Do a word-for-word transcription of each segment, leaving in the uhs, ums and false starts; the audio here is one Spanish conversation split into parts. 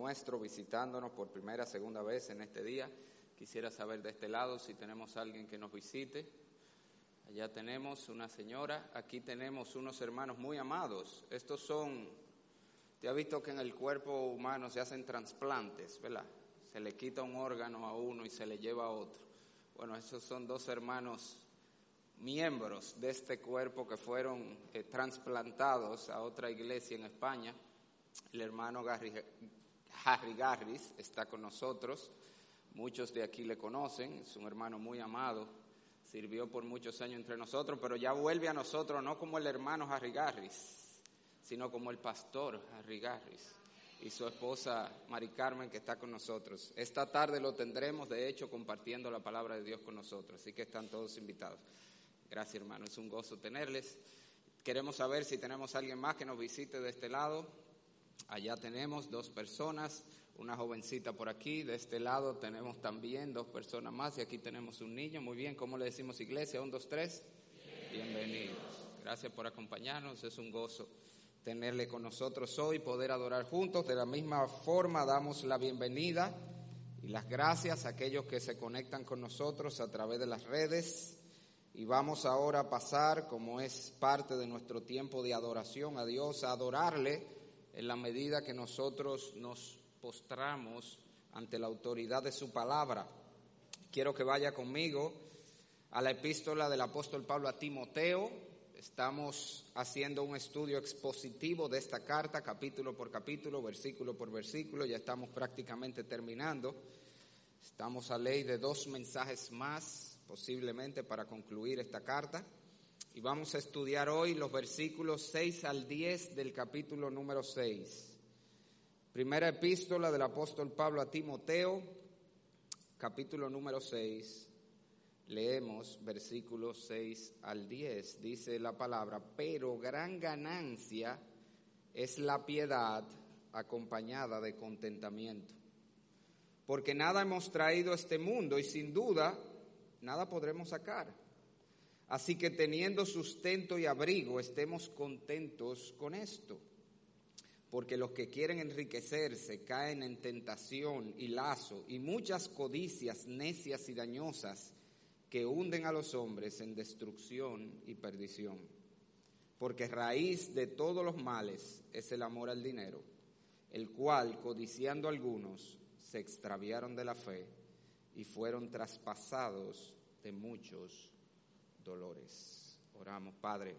nuestro visitándonos por primera, segunda vez en este día. Quisiera saber de este lado si tenemos a alguien que nos visite. Allá tenemos una señora, aquí tenemos unos hermanos muy amados. Estos son, te has visto que en el cuerpo humano se hacen trasplantes, ¿verdad? Se le quita un órgano a uno y se le lleva a otro. Bueno, esos son dos hermanos miembros de este cuerpo que fueron eh, trasplantados a otra iglesia en España. El hermano Garry, Harry Garris está con nosotros. Muchos de aquí le conocen, es un hermano muy amado, sirvió por muchos años entre nosotros, pero ya vuelve a nosotros no como el hermano Harry Garris, sino como el pastor Harry Garris y su esposa Mari Carmen, que está con nosotros. Esta tarde lo tendremos, de hecho, compartiendo la palabra de Dios con nosotros, así que están todos invitados. Gracias, hermano, es un gozo tenerles. Queremos saber si tenemos a alguien más que nos visite de este lado. Allá tenemos dos personas, una jovencita por aquí. De este lado tenemos también dos personas más y aquí tenemos un niño. Muy bien, ¿cómo le decimos iglesia? Un, dos, tres. Bienvenidos. Gracias por acompañarnos, es un gozo tenerle con nosotros hoy, poder adorar juntos. De la misma forma damos la bienvenida y las gracias a aquellos que se conectan con nosotros a través de las redes. Y vamos ahora a pasar, como es parte de nuestro tiempo de adoración a Dios, a adorarle en la medida que nosotros nos postramos ante la autoridad de su palabra. Quiero que vaya conmigo a la epístola del apóstol Pablo a Timoteo. Estamos haciendo un estudio expositivo de esta carta, capítulo por capítulo, versículo por versículo. Ya estamos prácticamente terminando. Estamos a ley de dos mensajes más, posiblemente, para concluir esta carta. Y vamos a estudiar hoy los versículos seis al diez del capítulo número seis. Primera epístola del apóstol Pablo a Timoteo, capítulo número seis. Leemos versículos seis al diez. Dice la palabra: pero gran ganancia es la piedad acompañada de contentamiento. Porque nada hemos traído a este mundo y sin duda nada podremos sacar. Así que teniendo sustento y abrigo, estemos contentos con esto. Porque los que quieren enriquecerse caen en tentación y lazo y muchas codicias necias y dañosas que hunden a los hombres en destrucción y perdición. Porque raíz de todos los males es el amor al dinero, el cual, codiciando algunos, se extraviaron de la fe y fueron traspasados de muchos dolores. Oramos, Padre.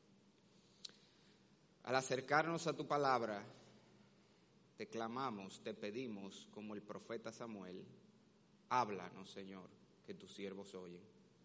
Al acercarnos a tu palabra, te clamamos, te pedimos, como el profeta Samuel, háblanos, Señor, que tus siervos oyen.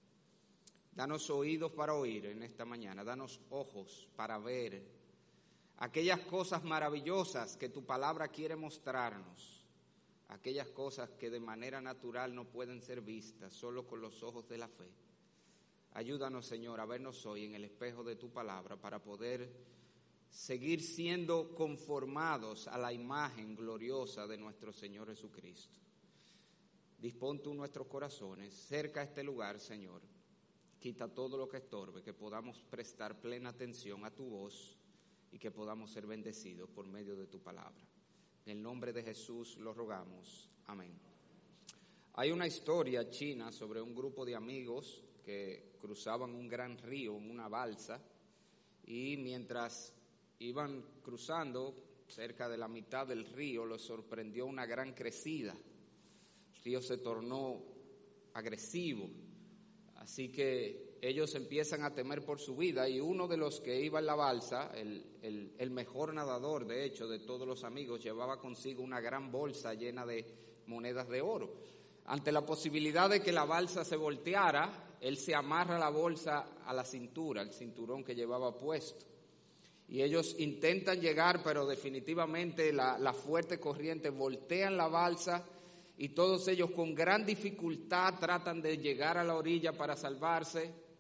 Danos oídos para oír en esta mañana, danos ojos para ver aquellas cosas maravillosas que tu palabra quiere mostrarnos. Aquellas cosas que de manera natural no pueden ser vistas solo con los ojos de la fe. Ayúdanos, Señor, a vernos hoy en el espejo de tu palabra para poder seguir siendo conformados a la imagen gloriosa de nuestro Señor Jesucristo. Dispón tú nuestros corazones cerca a este lugar, Señor. Quita todo lo que estorbe, que podamos prestar plena atención a tu voz y que podamos ser bendecidos por medio de tu palabra. En el nombre de Jesús lo rogamos. Amén. Hay una historia china sobre un grupo de amigos que cruzaban un gran río en una balsa y mientras iban cruzando cerca de la mitad del río los sorprendió una gran crecida. El río se tornó agresivo, así que ellos empiezan a temer por su vida y uno de los que iba en la balsa, el, el, el mejor nadador de hecho de todos los amigos, llevaba consigo una gran bolsa llena de monedas de oro. Ante la posibilidad de que la balsa se volteara, él se amarra la bolsa a la cintura, el cinturón que llevaba puesto. Y ellos intentan llegar, pero definitivamente la, la fuerte corriente voltean la balsa y todos ellos con gran dificultad tratan de llegar a la orilla para salvarse.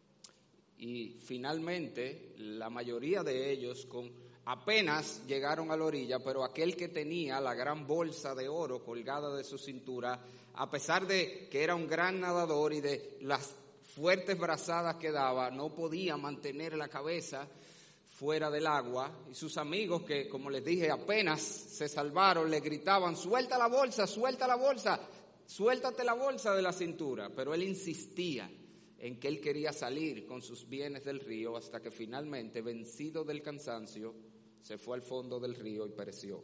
Y finalmente, la mayoría de ellos con apenas llegaron a la orilla, pero aquel que tenía la gran bolsa de oro colgada de su cintura, a pesar de que era un gran nadador y de las fuertes brazadas que daba, no podía mantener la cabeza fuera del agua y sus amigos, que como les dije apenas se salvaron, le gritaban: suelta la bolsa, suelta la bolsa, suéltate la bolsa de la cintura. Pero él insistía en que él quería salir con sus bienes del río, hasta que finalmente, vencido del cansancio, se fue al fondo del río y pereció.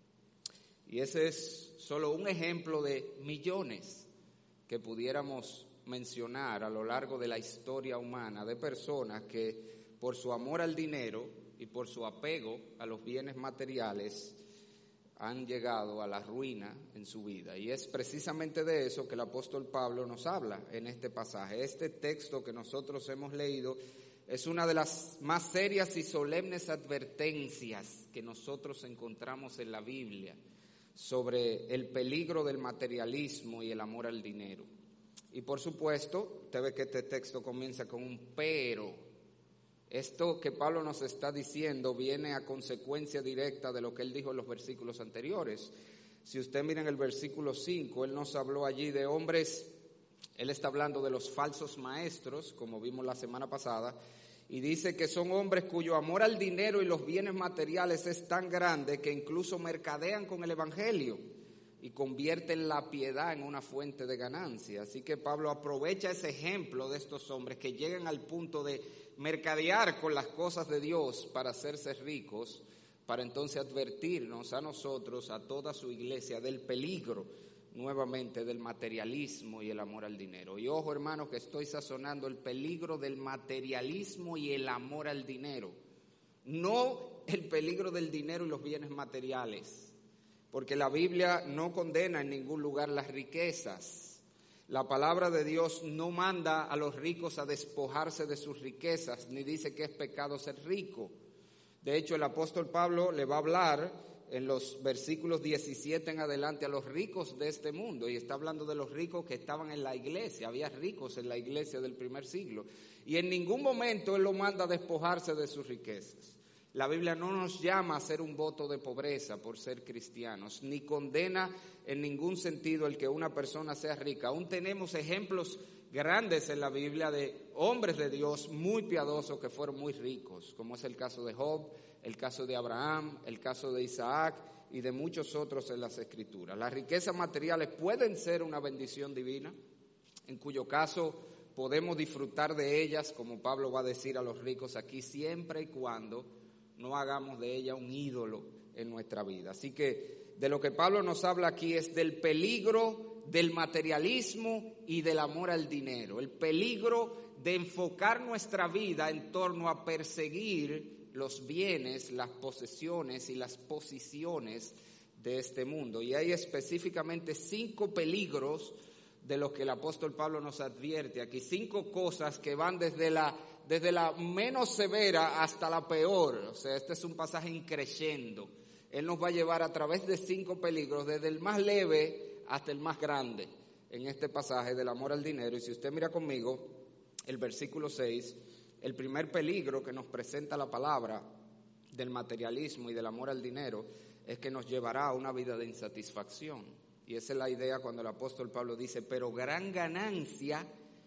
Y ese es solo un ejemplo de millones que pudiéramos mencionar a lo largo de la historia humana, de personas que por su amor al dinero y por su apego a los bienes materiales han llegado a la ruina en su vida. Y es precisamente de eso que el apóstol Pablo nos habla en este pasaje. Este texto que nosotros hemos leído es una de las más serias y solemnes advertencias que nosotros encontramos en la Biblia sobre el peligro del materialismo y el amor al dinero. Y por supuesto, usted ve que este texto comienza con un pero. Esto que Pablo nos está diciendo viene a consecuencia directa de lo que él dijo en los versículos anteriores. Si usted mira en el versículo cinco, él nos habló allí de hombres, él está hablando de los falsos maestros, como vimos la semana pasada, y dice que son hombres cuyo amor al dinero y los bienes materiales es tan grande que incluso mercadean con el evangelio y convierten la piedad en una fuente de ganancia. Así que Pablo aprovecha ese ejemplo de estos hombres que llegan al punto de mercadear con las cosas de Dios para hacerse ricos, para entonces advertirnos a nosotros, a toda su iglesia, del peligro nuevamente del materialismo y el amor al dinero. Y ojo, hermanos, que estoy sazonando el peligro del materialismo y el amor al dinero, no el peligro del dinero y los bienes materiales, porque la Biblia no condena en ningún lugar las riquezas. La palabra de Dios no manda a los ricos a despojarse de sus riquezas, ni dice que es pecado ser rico. De hecho, el apóstol Pablo le va a hablar en los versículos diecisiete en adelante a los ricos de este mundo, y está hablando de los ricos que estaban en la iglesia. Había ricos en la iglesia del primer siglo, y en ningún momento él lo manda a despojarse de sus riquezas. La Biblia no nos llama a hacer un voto de pobreza por ser cristianos, ni condena en ningún sentido el que una persona sea rica. Aún tenemos ejemplos grandes en la Biblia de hombres de Dios muy piadosos que fueron muy ricos, como es el caso de Job, el caso de Abraham, el caso de Isaac y de muchos otros en las Escrituras. Las riquezas materiales pueden ser una bendición divina, en cuyo caso podemos disfrutar de ellas, como Pablo va a decir a los ricos aquí, siempre y cuando no hagamos de ella un ídolo en nuestra vida. Así que de lo que Pablo nos habla aquí es del peligro del materialismo y del amor al dinero, el peligro de enfocar nuestra vida en torno a perseguir los bienes, las posesiones y las posiciones de este mundo. Y hay específicamente cinco peligros de los que el apóstol Pablo nos advierte aquí, cinco cosas que van desde la desde la menos severa hasta la peor. O sea, este es un pasaje increciendo. Él nos va a llevar a través de cinco peligros, desde el más leve hasta el más grande, en este pasaje del amor al dinero. Y si usted mira conmigo el versículo seis, el primer peligro que nos presenta la palabra del materialismo y del amor al dinero es que nos llevará a una vida de insatisfacción. Y esa es la idea cuando el apóstol Pablo dice, pero gran ganancia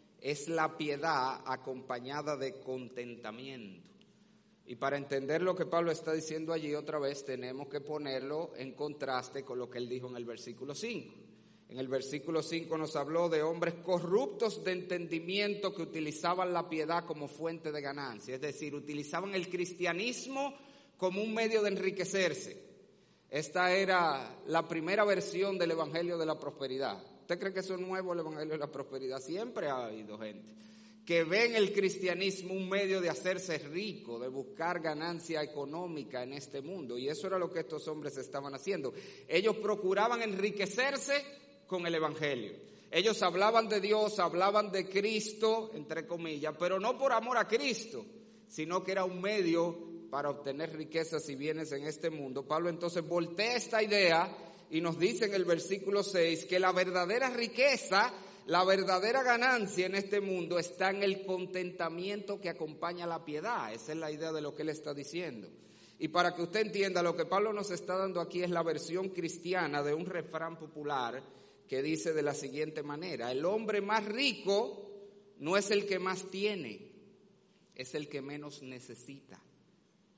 es la piedad acompañada de contentamiento. Y para entender lo que Pablo está diciendo allí otra vez, tenemos que ponerlo en contraste con lo que él dijo en el versículo cinco. En el versículo cinco nos habló de hombres corruptos de entendimiento que utilizaban la piedad como fuente de ganancia, es decir, utilizaban el cristianismo como un medio de enriquecerse. Esta era la primera versión del Evangelio de la Prosperidad. ¿Usted cree que eso es nuevo, el Evangelio de la Prosperidad? Siempre ha habido gente que ve en el cristianismo un medio de hacerse rico, de buscar ganancia económica en este mundo. Y eso era lo que estos hombres estaban haciendo. Ellos procuraban enriquecerse con el Evangelio. Ellos hablaban de Dios, hablaban de Cristo, entre comillas, pero no por amor a Cristo, sino que era un medio para obtener riquezas y bienes en este mundo. Pablo entonces voltea esta idea y nos dice en el versículo seis que la verdadera riqueza, la verdadera ganancia en este mundo está en el contentamiento que acompaña la piedad. Esa es la idea de lo que él está diciendo. Y para que usted entienda, lo que Pablo nos está dando aquí es la versión cristiana de un refrán popular que dice de la siguiente manera: el hombre más rico no es el que más tiene, es el que menos necesita.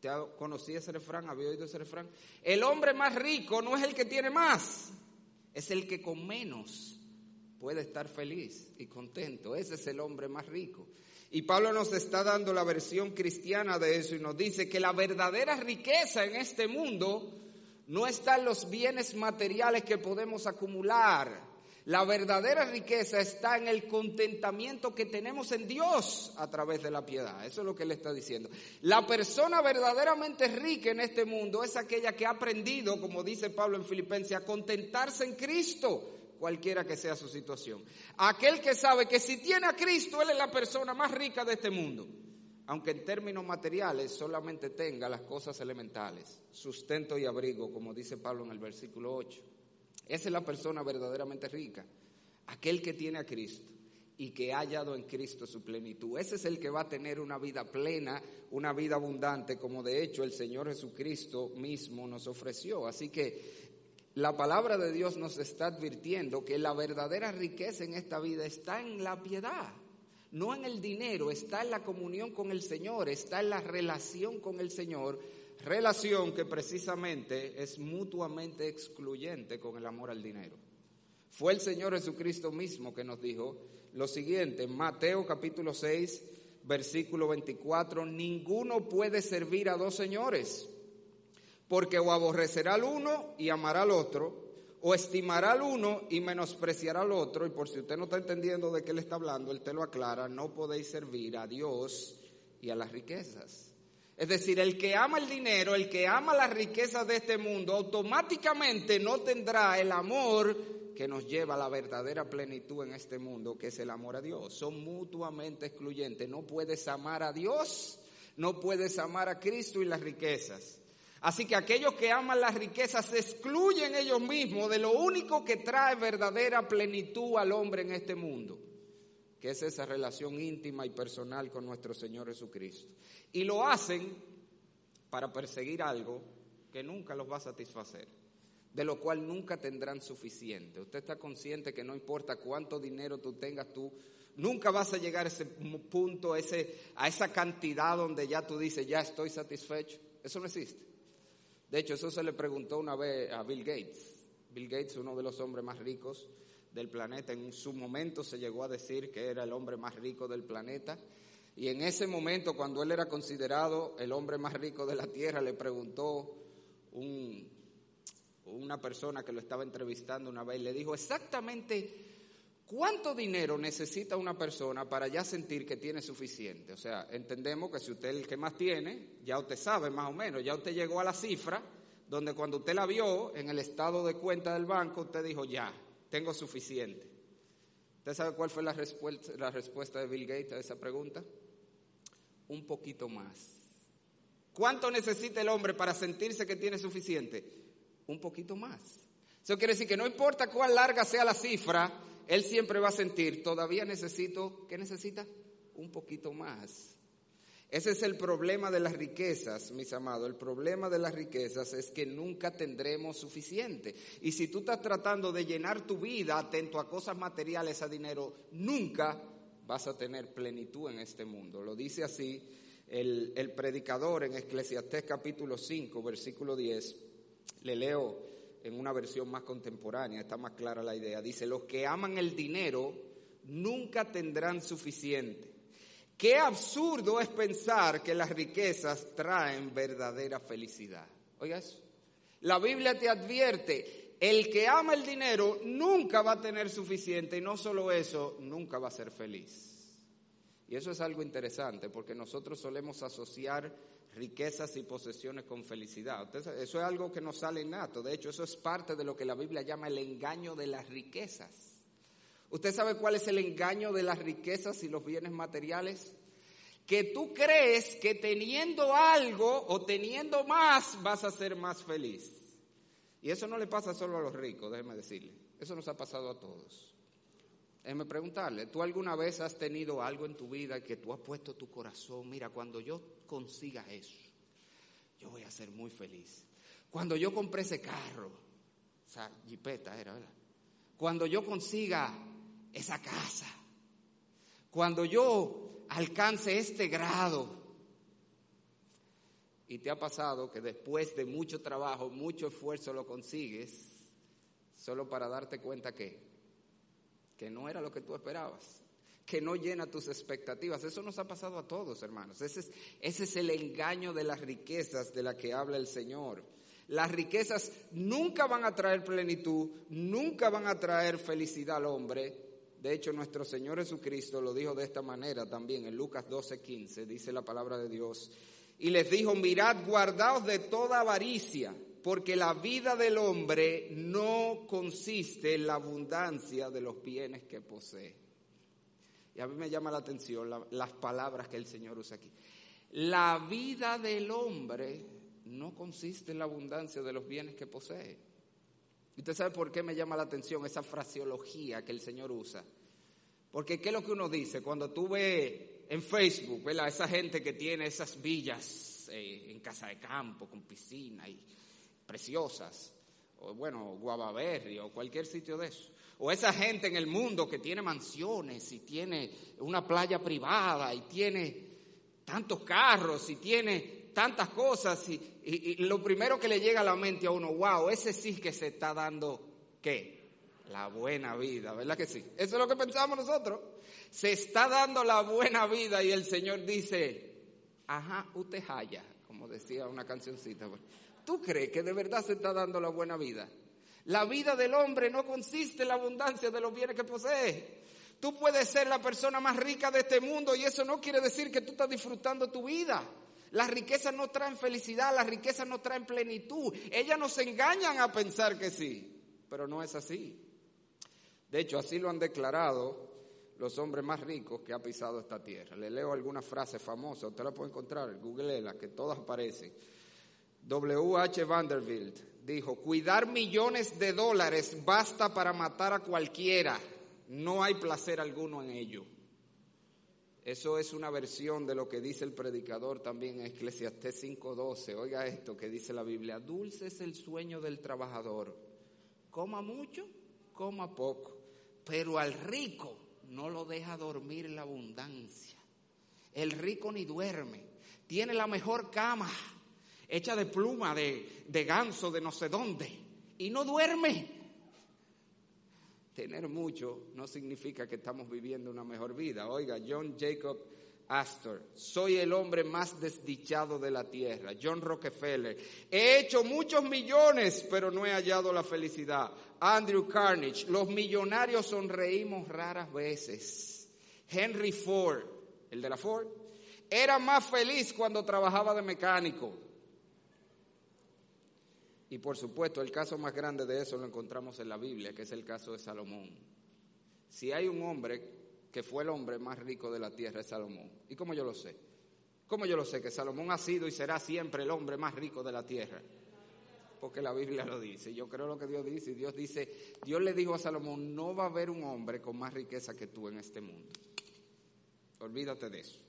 ¿Usted conocía ese refrán? ¿Había oído ese refrán? El hombre más rico no es el que tiene más, es el que con menos puede estar feliz y contento. Ese es el hombre más rico. Y Pablo nos está dando la versión cristiana de eso y nos dice que la verdadera riqueza en este mundo no está en los bienes materiales que podemos acumular. La verdadera riqueza está en el contentamiento que tenemos en Dios a través de la piedad. Eso es lo que él está diciendo. La persona verdaderamente rica en este mundo es aquella que ha aprendido, como dice Pablo en Filipenses, a contentarse en Cristo, cualquiera que sea su situación. Aquel que sabe que si tiene a Cristo, él es la persona más rica de este mundo. Aunque en términos materiales solamente tenga las cosas elementales, sustento y abrigo, como dice Pablo en el versículo ocho. Esa es la persona verdaderamente rica, aquel que tiene a Cristo y que ha hallado en Cristo su plenitud. Ese es el que va a tener una vida plena, una vida abundante, como de hecho el Señor Jesucristo mismo nos ofreció. Así que la palabra de Dios nos está advirtiendo que la verdadera riqueza en esta vida está en la piedad, no en el dinero, está en la comunión con el Señor, está en la relación con el Señor. Relación que precisamente es mutuamente excluyente con el amor al dinero. Fue el Señor Jesucristo mismo que nos dijo lo siguiente, en Mateo capítulo seis, versículo veinticuatro, ninguno puede servir a dos señores, porque o aborrecerá al uno y amará al otro, o estimará al uno y menospreciará al otro. Y por si usted no está entendiendo de qué le está hablando, él te lo aclara, no podéis servir a Dios y a las riquezas. Es decir, el que ama el dinero, el que ama las riquezas de este mundo, automáticamente no tendrá el amor que nos lleva a la verdadera plenitud en este mundo, que es el amor a Dios. Son mutuamente excluyentes. No puedes amar a Dios, no puedes amar a Cristo y las riquezas. Así que aquellos que aman las riquezas se excluyen ellos mismos de lo único que trae verdadera plenitud al hombre en este mundo, que es esa relación íntima y personal con nuestro Señor Jesucristo. Y lo hacen para perseguir algo que nunca los va a satisfacer, de lo cual nunca tendrán suficiente. Usted está consciente que no importa cuánto dinero tú tengas, tú nunca vas a llegar a ese punto, ese, a esa cantidad donde ya tú dices, ya estoy satisfecho. Eso no existe. De hecho, eso se le preguntó una vez a Bill Gates. Bill Gates, uno de los hombres más ricos del planeta, en su momento se llegó a decir que era el hombre más rico del planeta, y en ese momento, cuando él era considerado el hombre más rico de la tierra, le preguntó un, una persona que lo estaba entrevistando una vez, le dijo exactamente cuánto dinero necesita una persona para ya sentir que tiene suficiente. O sea, entendemos que si usted es el que más tiene, ya usted sabe más o menos, ya usted llegó a la cifra donde cuando usted la vio en el estado de cuenta del banco, usted dijo ya, tengo suficiente. ¿Usted sabe cuál fue la respuesta, la respuesta de Bill Gates a esa pregunta? Un poquito más. ¿Cuánto necesita el hombre para sentirse que tiene suficiente? Un poquito más. Eso quiere decir que no importa cuán larga sea la cifra, él siempre va a sentir, todavía necesito, ¿qué necesita? Un poquito más. Ese es el problema de las riquezas, mis amados. El problema de las riquezas es que nunca tendremos suficiente. Y si tú estás tratando de llenar tu vida atento a cosas materiales, a dinero, nunca vas a tener plenitud en este mundo. Lo dice así el, el predicador en Eclesiastés capítulo cinco, versículo diez. Le leo en una versión más contemporánea, está más clara la idea. Dice, los que aman el dinero nunca tendrán suficiente. Qué absurdo es pensar que las riquezas traen verdadera felicidad. Oiga eso. La Biblia te advierte, el que ama el dinero nunca va a tener suficiente y no solo eso, nunca va a ser feliz. Y eso es algo interesante porque nosotros solemos asociar riquezas y posesiones con felicidad. Entonces, eso es algo que nos sale innato. De hecho, eso es parte de lo que la Biblia llama el engaño de las riquezas. ¿Usted sabe cuál es el engaño de las riquezas y los bienes materiales? Que tú crees que teniendo algo o teniendo más vas a ser más feliz. Y eso no le pasa solo a los ricos, déjeme decirle. Eso nos ha pasado a todos. Déjeme preguntarle, ¿tú alguna vez has tenido algo en tu vida que tú has puesto tu corazón? Mira, cuando yo consiga eso, yo voy a ser muy feliz. Cuando yo compré ese carro, esa jipeta era, ¿verdad? Cuando yo consiga esa casa, cuando yo alcance este grado. Y te ha pasado que después de mucho trabajo, mucho esfuerzo lo consigues, solo para darte cuenta que, que no era lo que tú esperabas, que no llena tus expectativas. Eso nos ha pasado a todos, hermanos. Ese es, ese es el engaño de las riquezas de la que habla el Señor. Las riquezas nunca van a traer plenitud, nunca van a traer felicidad al hombre. De hecho, nuestro Señor Jesucristo lo dijo de esta manera también en Lucas doce quince, dice la palabra de Dios. Y les dijo, mirad, guardaos de toda avaricia, porque la vida del hombre no consiste en la abundancia de los bienes que posee. Y a mí me llama la atención la, las palabras que el Señor usa aquí. La vida del hombre no consiste en la abundancia de los bienes que posee. ¿Y usted sabe por qué me llama la atención esa fraseología que el Señor usa? Porque ¿qué es lo que uno dice cuando tú ves en Facebook, ¿verdad? Esa gente que tiene esas villas eh, en casa de campo, con piscina y preciosas, o bueno, Guavaberry o cualquier sitio de eso. O esa gente en el mundo que tiene mansiones y tiene una playa privada y tiene tantos carros y tiene tantas cosas y, y, y lo primero que le llega a la mente a uno, wow, ese sí que se está dando, ¿qué? La buena vida, ¿verdad que sí? Eso es lo que pensamos nosotros. Se está dando la buena vida y el Señor dice, ajá, usted haya, como decía una cancioncita. ¿Tú crees que de verdad se está dando la buena vida? La vida del hombre no consiste en la abundancia de los bienes que posee. Tú puedes ser la persona más rica de este mundo y eso no quiere decir que tú estás disfrutando tu vida. Las riquezas no traen felicidad, las riquezas no traen plenitud. Ellas nos engañan a pensar que sí, pero no es así. De hecho, así lo han declarado los hombres más ricos que ha pisado esta tierra. Le leo algunas frases famosas, usted la puede encontrar, googleela, que todas aparecen. W H Vanderbilt dijo, cuidar millones de dólares basta para matar a cualquiera, no hay placer alguno en ello. Eso es una versión de lo que dice el predicador también en Eclesiastés cinco doce. Oiga esto que dice la Biblia, dulce es el sueño del trabajador, coma mucho, coma poco, pero al rico no lo deja dormir en la abundancia. El rico ni duerme, tiene la mejor cama, hecha de pluma, de, de ganso, de no sé dónde, y no duerme. Tener mucho no significa que estamos viviendo una mejor vida. Oiga, John Jacob Astor, soy el hombre más desdichado de la tierra. John Rockefeller, he hecho muchos millones, pero no he hallado la felicidad. Andrew Carnegie, los millonarios sonreímos raras veces. Henry Ford, el de la Ford, era más feliz cuando trabajaba de mecánico. Y por supuesto, el caso más grande de eso lo encontramos en la Biblia, que es el caso de Salomón. Si hay un hombre que fue el hombre más rico de la tierra, es Salomón. ¿Y cómo yo lo sé? ¿Cómo yo lo sé? Que Salomón ha sido y será siempre el hombre más rico de la tierra. Porque la Biblia lo dice. Yo creo lo que Dios dice. Y Dios dice, Dios le dijo a Salomón, no va a haber un hombre con más riqueza que tú en este mundo. Olvídate de eso.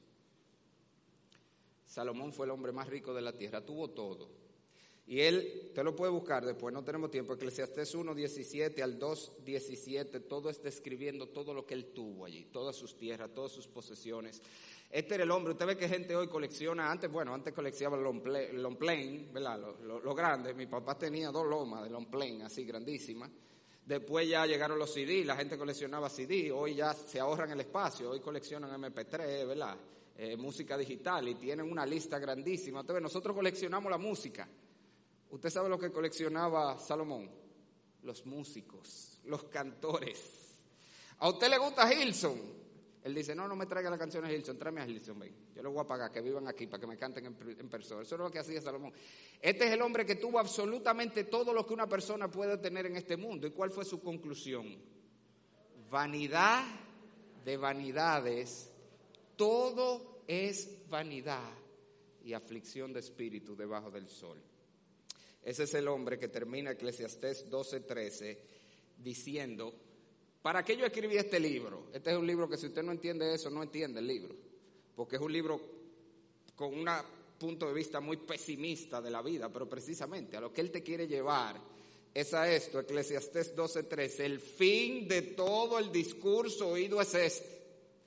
Salomón fue el hombre más rico de la tierra, tuvo todo. Y él, te lo puede buscar después, no tenemos tiempo, Eclesiastés uno diecisiete al dos diecisiete, todo es describiendo todo lo que él tuvo allí, todas sus tierras, todas sus posesiones. Este era el hombre, usted ve que gente hoy colecciona, antes, bueno, antes coleccionaba el long plane, ¿verdad? Lo, lo, lo grande, mi papá tenía dos lomas de long plane, así grandísimas. Después ya llegaron los C D, la gente coleccionaba C D, hoy ya se ahorran el espacio, hoy coleccionan M P tres, ¿verdad? Eh, música digital y tienen una lista grandísima. Entonces nosotros coleccionamos la música. ¿Usted sabe lo que coleccionaba Salomón? Los músicos, los cantores. ¿A usted le gusta Hilson? Él dice, no, no me traiga la canción de Hilson, tráeme a Hilson, ven. Yo les voy a pagar que vivan aquí para que me canten en, en persona. Eso es lo que hacía Salomón. Este es el hombre que tuvo absolutamente todo lo que una persona puede tener en este mundo. ¿Y cuál fue su conclusión? Vanidad de vanidades, todo es vanidad y aflicción de espíritu debajo del sol. Ese es el hombre que termina Eclesiastés doce trece diciendo, ¿para qué yo escribí este libro? Este es un libro que si usted no entiende eso, no entiende el libro, porque es un libro con un punto de vista muy pesimista de la vida, pero precisamente a lo que él te quiere llevar es a esto, Eclesiastés doce trece, el fin de todo el discurso oído es este.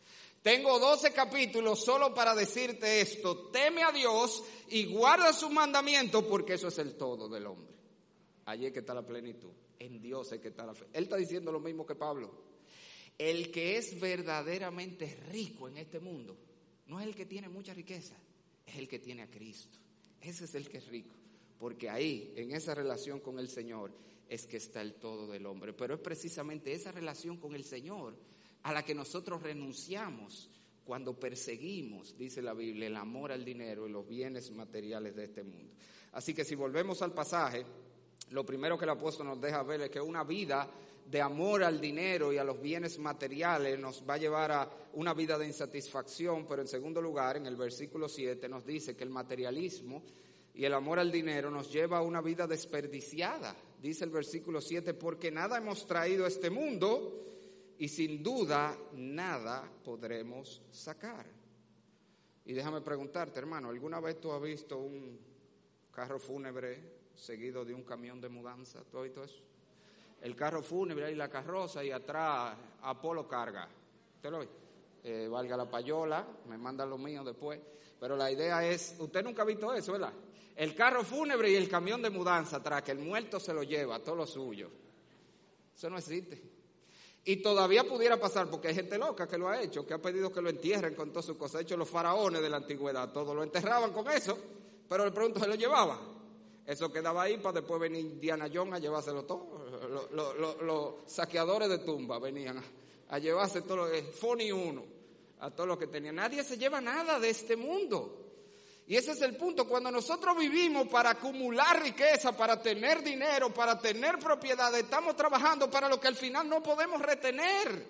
Tengo doce capítulos solo para decirte esto. Teme a Dios y guarda sus mandamientos, porque eso es el todo del hombre. Allí es que está la plenitud. En Dios es que está la fe. Él está diciendo lo mismo que Pablo. El que es verdaderamente rico en este mundo no es el que tiene mucha riqueza, es el que tiene a Cristo. Ese es el que es rico, porque ahí, en esa relación con el Señor, es que está el todo del hombre. Pero es precisamente esa relación con el Señor a la que nosotros renunciamos cuando perseguimos, dice la Biblia, el amor al dinero y los bienes materiales de este mundo. Así que si volvemos al pasaje, lo primero que el apóstol nos deja ver es que una vida de amor al dinero y a los bienes materiales nos va a llevar a una vida de insatisfacción, pero en segundo lugar, en el versículo siete nos dice que el materialismo y el amor al dinero nos lleva a una vida desperdiciada. Dice el versículo siete, porque nada hemos traído a este mundo y sin duda nada podremos sacar. Y déjame preguntarte, hermano, ¿alguna vez tú has visto un carro fúnebre seguido de un camión de mudanza? ¿Tú has visto eso? El carro fúnebre y la carroza y atrás Apolo carga. ¿Usted lo ve? Eh, valga la payola, me manda lo mío después. Pero la idea es, usted nunca ha visto eso, ¿verdad? El carro fúnebre y el camión de mudanza atrás, que el muerto se lo lleva, todo lo suyo. Eso no existe. Y todavía pudiera pasar, porque hay gente loca que lo ha hecho, que ha pedido que lo entierren con todas sus cosas. De hecho, los faraones de la antigüedad, todos lo enterraban con eso, pero de pronto se lo llevaban. Eso quedaba ahí para después venir Indiana Jones a llevárselo todo. Los, los, los, los saqueadores de tumba venían a, a llevarse todo lo que, Foni uno, a todo lo que tenían. Nadie se lleva nada de este mundo. Y ese es el punto. Cuando nosotros vivimos para acumular riqueza, para tener dinero, para tener propiedad, estamos trabajando para lo que al final no podemos retener.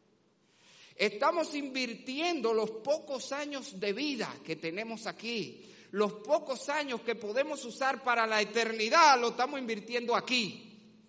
Estamos invirtiendo los pocos años de vida que tenemos aquí, los pocos años que podemos usar para la eternidad, lo estamos invirtiendo aquí.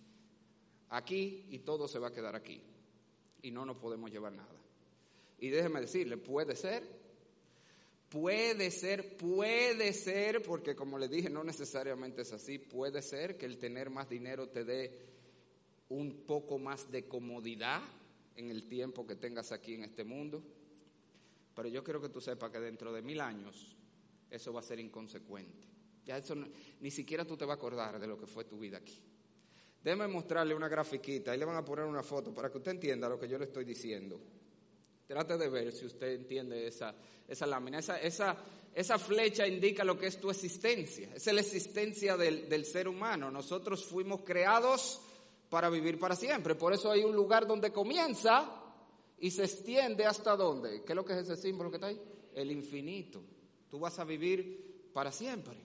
Aquí, y todo se va a quedar aquí. Y no nos podemos llevar nada. Y déjeme decirle, puede ser. Puede ser, puede ser, porque como les dije, no necesariamente es así. Puede ser que el tener más dinero te dé un poco más de comodidad en el tiempo que tengas aquí en este mundo. Pero yo quiero que tú sepas que dentro de mil años eso va a ser inconsecuente. Ya eso no, ni siquiera tú te vas a acordar de lo que fue tu vida aquí. Déjeme mostrarle una grafiquita, ahí le van a poner una foto para que usted entienda lo que yo le estoy diciendo. Trate de ver si usted entiende esa, esa lámina. Esa, esa, esa flecha indica lo que es tu existencia. Esa es la existencia del, del ser humano. Nosotros fuimos creados para vivir para siempre. Por eso hay un lugar donde comienza y se extiende hasta ¿dónde? ¿Qué es lo que es ese símbolo que está ahí? El infinito. Tú vas a vivir para siempre.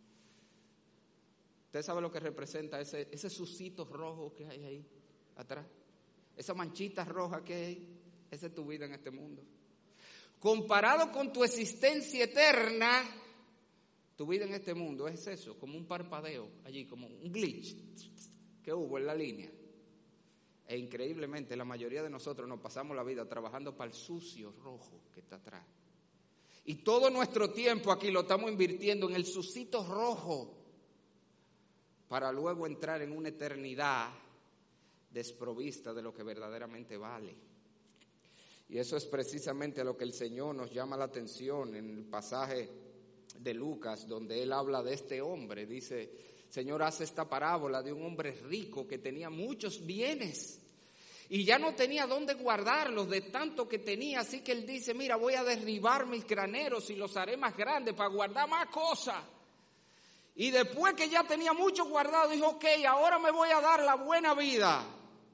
¿Usted sabe lo que representa ese, ese sucito rojo que hay ahí atrás? Esa manchita roja que hay ahí. Esa es tu vida en este mundo. Comparado con tu existencia eterna, tu vida en este mundo es eso, como un parpadeo allí, como un glitch que hubo en la línea. E increíblemente la mayoría de nosotros nos pasamos la vida trabajando para el sucio rojo que está atrás. Y todo nuestro tiempo aquí lo estamos invirtiendo en el sucito rojo para luego entrar en una eternidad desprovista de lo que verdaderamente vale. Y eso es precisamente a lo que el Señor nos llama la atención en el pasaje de Lucas, donde Él habla de este hombre. Dice, Señor, hace esta parábola de un hombre rico que tenía muchos bienes y ya no tenía dónde guardarlos de tanto que tenía. Así que Él dice, mira, voy a derribar mis graneros y los haré más grandes para guardar más cosas. Y después que ya tenía mucho guardado, dijo, ok, ahora me voy a dar la buena vida.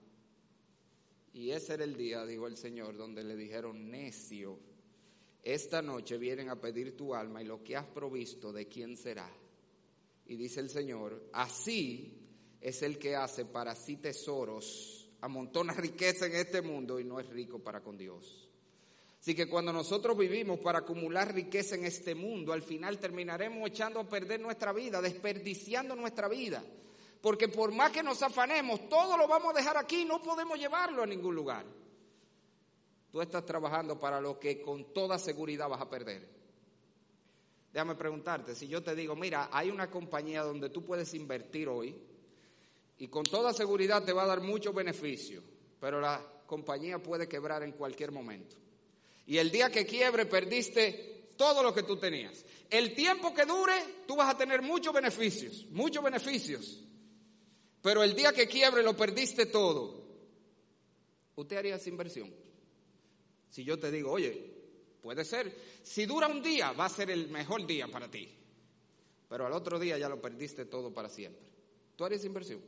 Y ese era el día, dijo el Señor, donde le dijeron, necio, esta noche vienen a pedir tu alma y lo que has provisto, ¿de quién será? Y dice el Señor, así es el que hace para sí tesoros, amontona riqueza en este mundo y no es rico para con Dios. Así que cuando nosotros vivimos para acumular riqueza en este mundo, al final terminaremos echando a perder nuestra vida, desperdiciando nuestra vida. Porque por más que nos afanemos, todo lo vamos a dejar aquí, no podemos llevarlo a ningún lugar. Tú estás trabajando para lo que con toda seguridad vas a perder. Déjame preguntarte, si yo te digo, mira, hay una compañía donde tú puedes invertir hoy y con toda seguridad te va a dar muchos beneficios, pero la compañía puede quebrar en cualquier momento. Y el día que quiebre perdiste todo lo que tú tenías. El tiempo que dure, tú vas a tener muchos beneficios, muchos beneficios. Pero el día que quiebre lo perdiste todo. ¿Usted haría esa inversión? Si yo te digo, oye, puede ser, si dura un día, va a ser el mejor día para ti. Pero al otro día ya lo perdiste todo para siempre. ¿Tú harías esa inversión?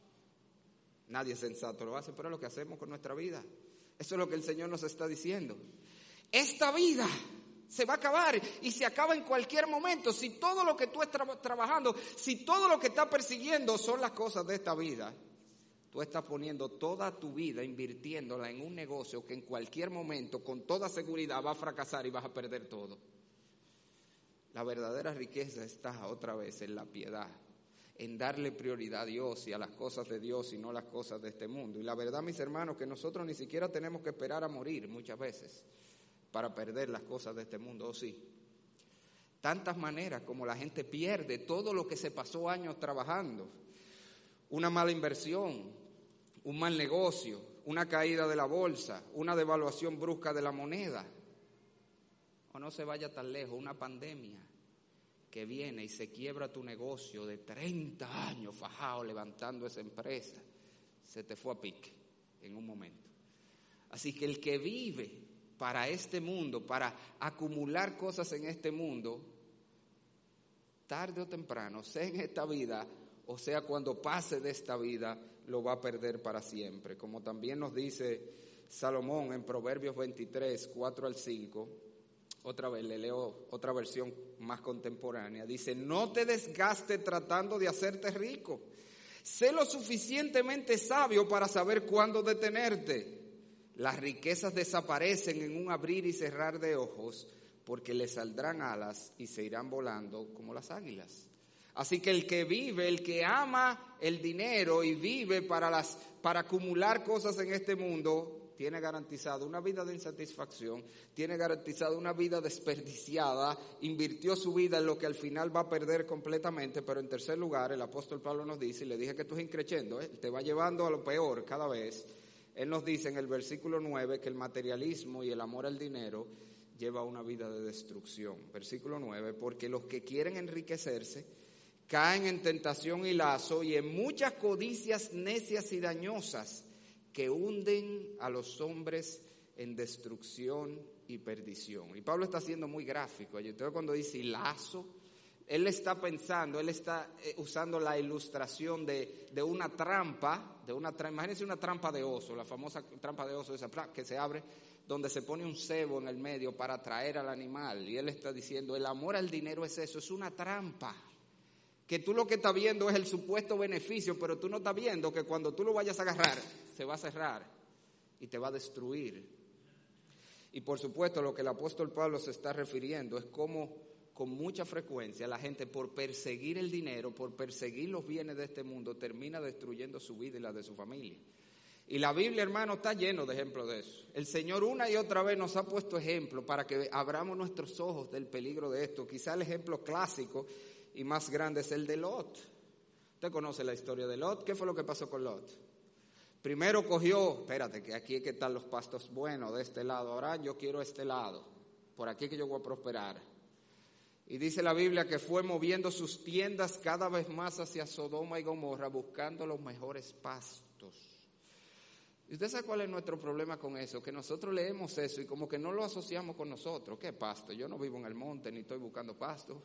Nadie sensato lo hace, pero es lo que hacemos con nuestra vida. Eso es lo que el Señor nos está diciendo. Esta vida se va a acabar y se acaba en cualquier momento. Si todo lo que tú estás tra- trabajando, si todo lo que estás persiguiendo son las cosas de esta vida, tú estás poniendo toda tu vida, invirtiéndola en un negocio que en cualquier momento, con toda seguridad, va a fracasar y vas a perder todo. La verdadera riqueza está otra vez en la piedad, en darle prioridad a Dios y a las cosas de Dios y no las cosas de este mundo. Y la verdad, mis hermanos, que nosotros ni siquiera tenemos que esperar a morir muchas veces para perder las cosas de este mundo, ¿o sí? Tantas maneras como la gente pierde todo lo que se pasó años trabajando. Una mala inversión, un mal negocio, una caída de la bolsa, una devaluación brusca de la moneda. O no se vaya tan lejos, una pandemia que viene y se quiebra tu negocio de treinta años fajado levantando esa empresa, se te fue a pique en un momento. Así que el que vive para este mundo, para acumular cosas en este mundo, tarde o temprano, sea en esta vida o sea cuando pase de esta vida, lo va a perder para siempre. Como también nos dice Salomón en Proverbios veintitrés, cuatro al cinco, otra vez le leo otra versión más contemporánea, dice: no te desgastes tratando de hacerte rico, sé lo suficientemente sabio para saber cuándo detenerte. Las riquezas desaparecen en un abrir y cerrar de ojos, porque le saldrán alas y se irán volando como las águilas. Así que el que vive, el que ama el dinero y vive para, las, para acumular cosas en este mundo, tiene garantizado una vida de insatisfacción, tiene garantizado una vida desperdiciada, invirtió su vida en lo que al final va a perder completamente. Pero en tercer lugar, el apóstol Pablo nos dice, y le dije que esto es increciendo, ¿eh? Te va llevando a lo peor cada vez. Él nos dice en el versículo nueve que el materialismo y el amor al dinero lleva una vida de destrucción. Versículo nueve, porque los que quieren enriquecerse caen en tentación y lazo y en muchas codicias necias y dañosas que hunden a los hombres en destrucción y perdición. Y Pablo está siendo muy gráfico. Y entonces cuando dice lazo, él está pensando, él está usando la ilustración de, de una trampa, de una trampa, imagínense una trampa de oso, la famosa trampa de oso esa que se abre, donde se pone un cebo en el medio para atraer al animal. Y él está diciendo, el amor al dinero es eso, es una trampa. Que tú lo que estás viendo es el supuesto beneficio, pero tú no estás viendo que cuando tú lo vayas a agarrar, se va a cerrar y te va a destruir. Y por supuesto lo que el apóstol Pablo se está refiriendo es cómo con mucha frecuencia la gente, por perseguir el dinero, por perseguir los bienes de este mundo, termina destruyendo su vida y la de su familia. Y la Biblia, hermano, está lleno de ejemplos de eso. El Señor una y otra vez nos ha puesto ejemplos para que abramos nuestros ojos del peligro de esto. Quizá el ejemplo clásico y más grande es el de Lot. Usted conoce la historia de Lot. ¿Qué fue lo que pasó con Lot? Primero cogió, espérate, que aquí es que están los pastos buenos de este lado. Ahora yo quiero este lado. Por aquí es que yo voy a prosperar. Y dice la Biblia que fue moviendo sus tiendas cada vez más hacia Sodoma y Gomorra, buscando los mejores pastos. ¿Y usted sabe cuál es nuestro problema con eso? Que nosotros leemos eso y como que no lo asociamos con nosotros. ¿Qué pasto? Yo no vivo en el monte ni estoy buscando pasto.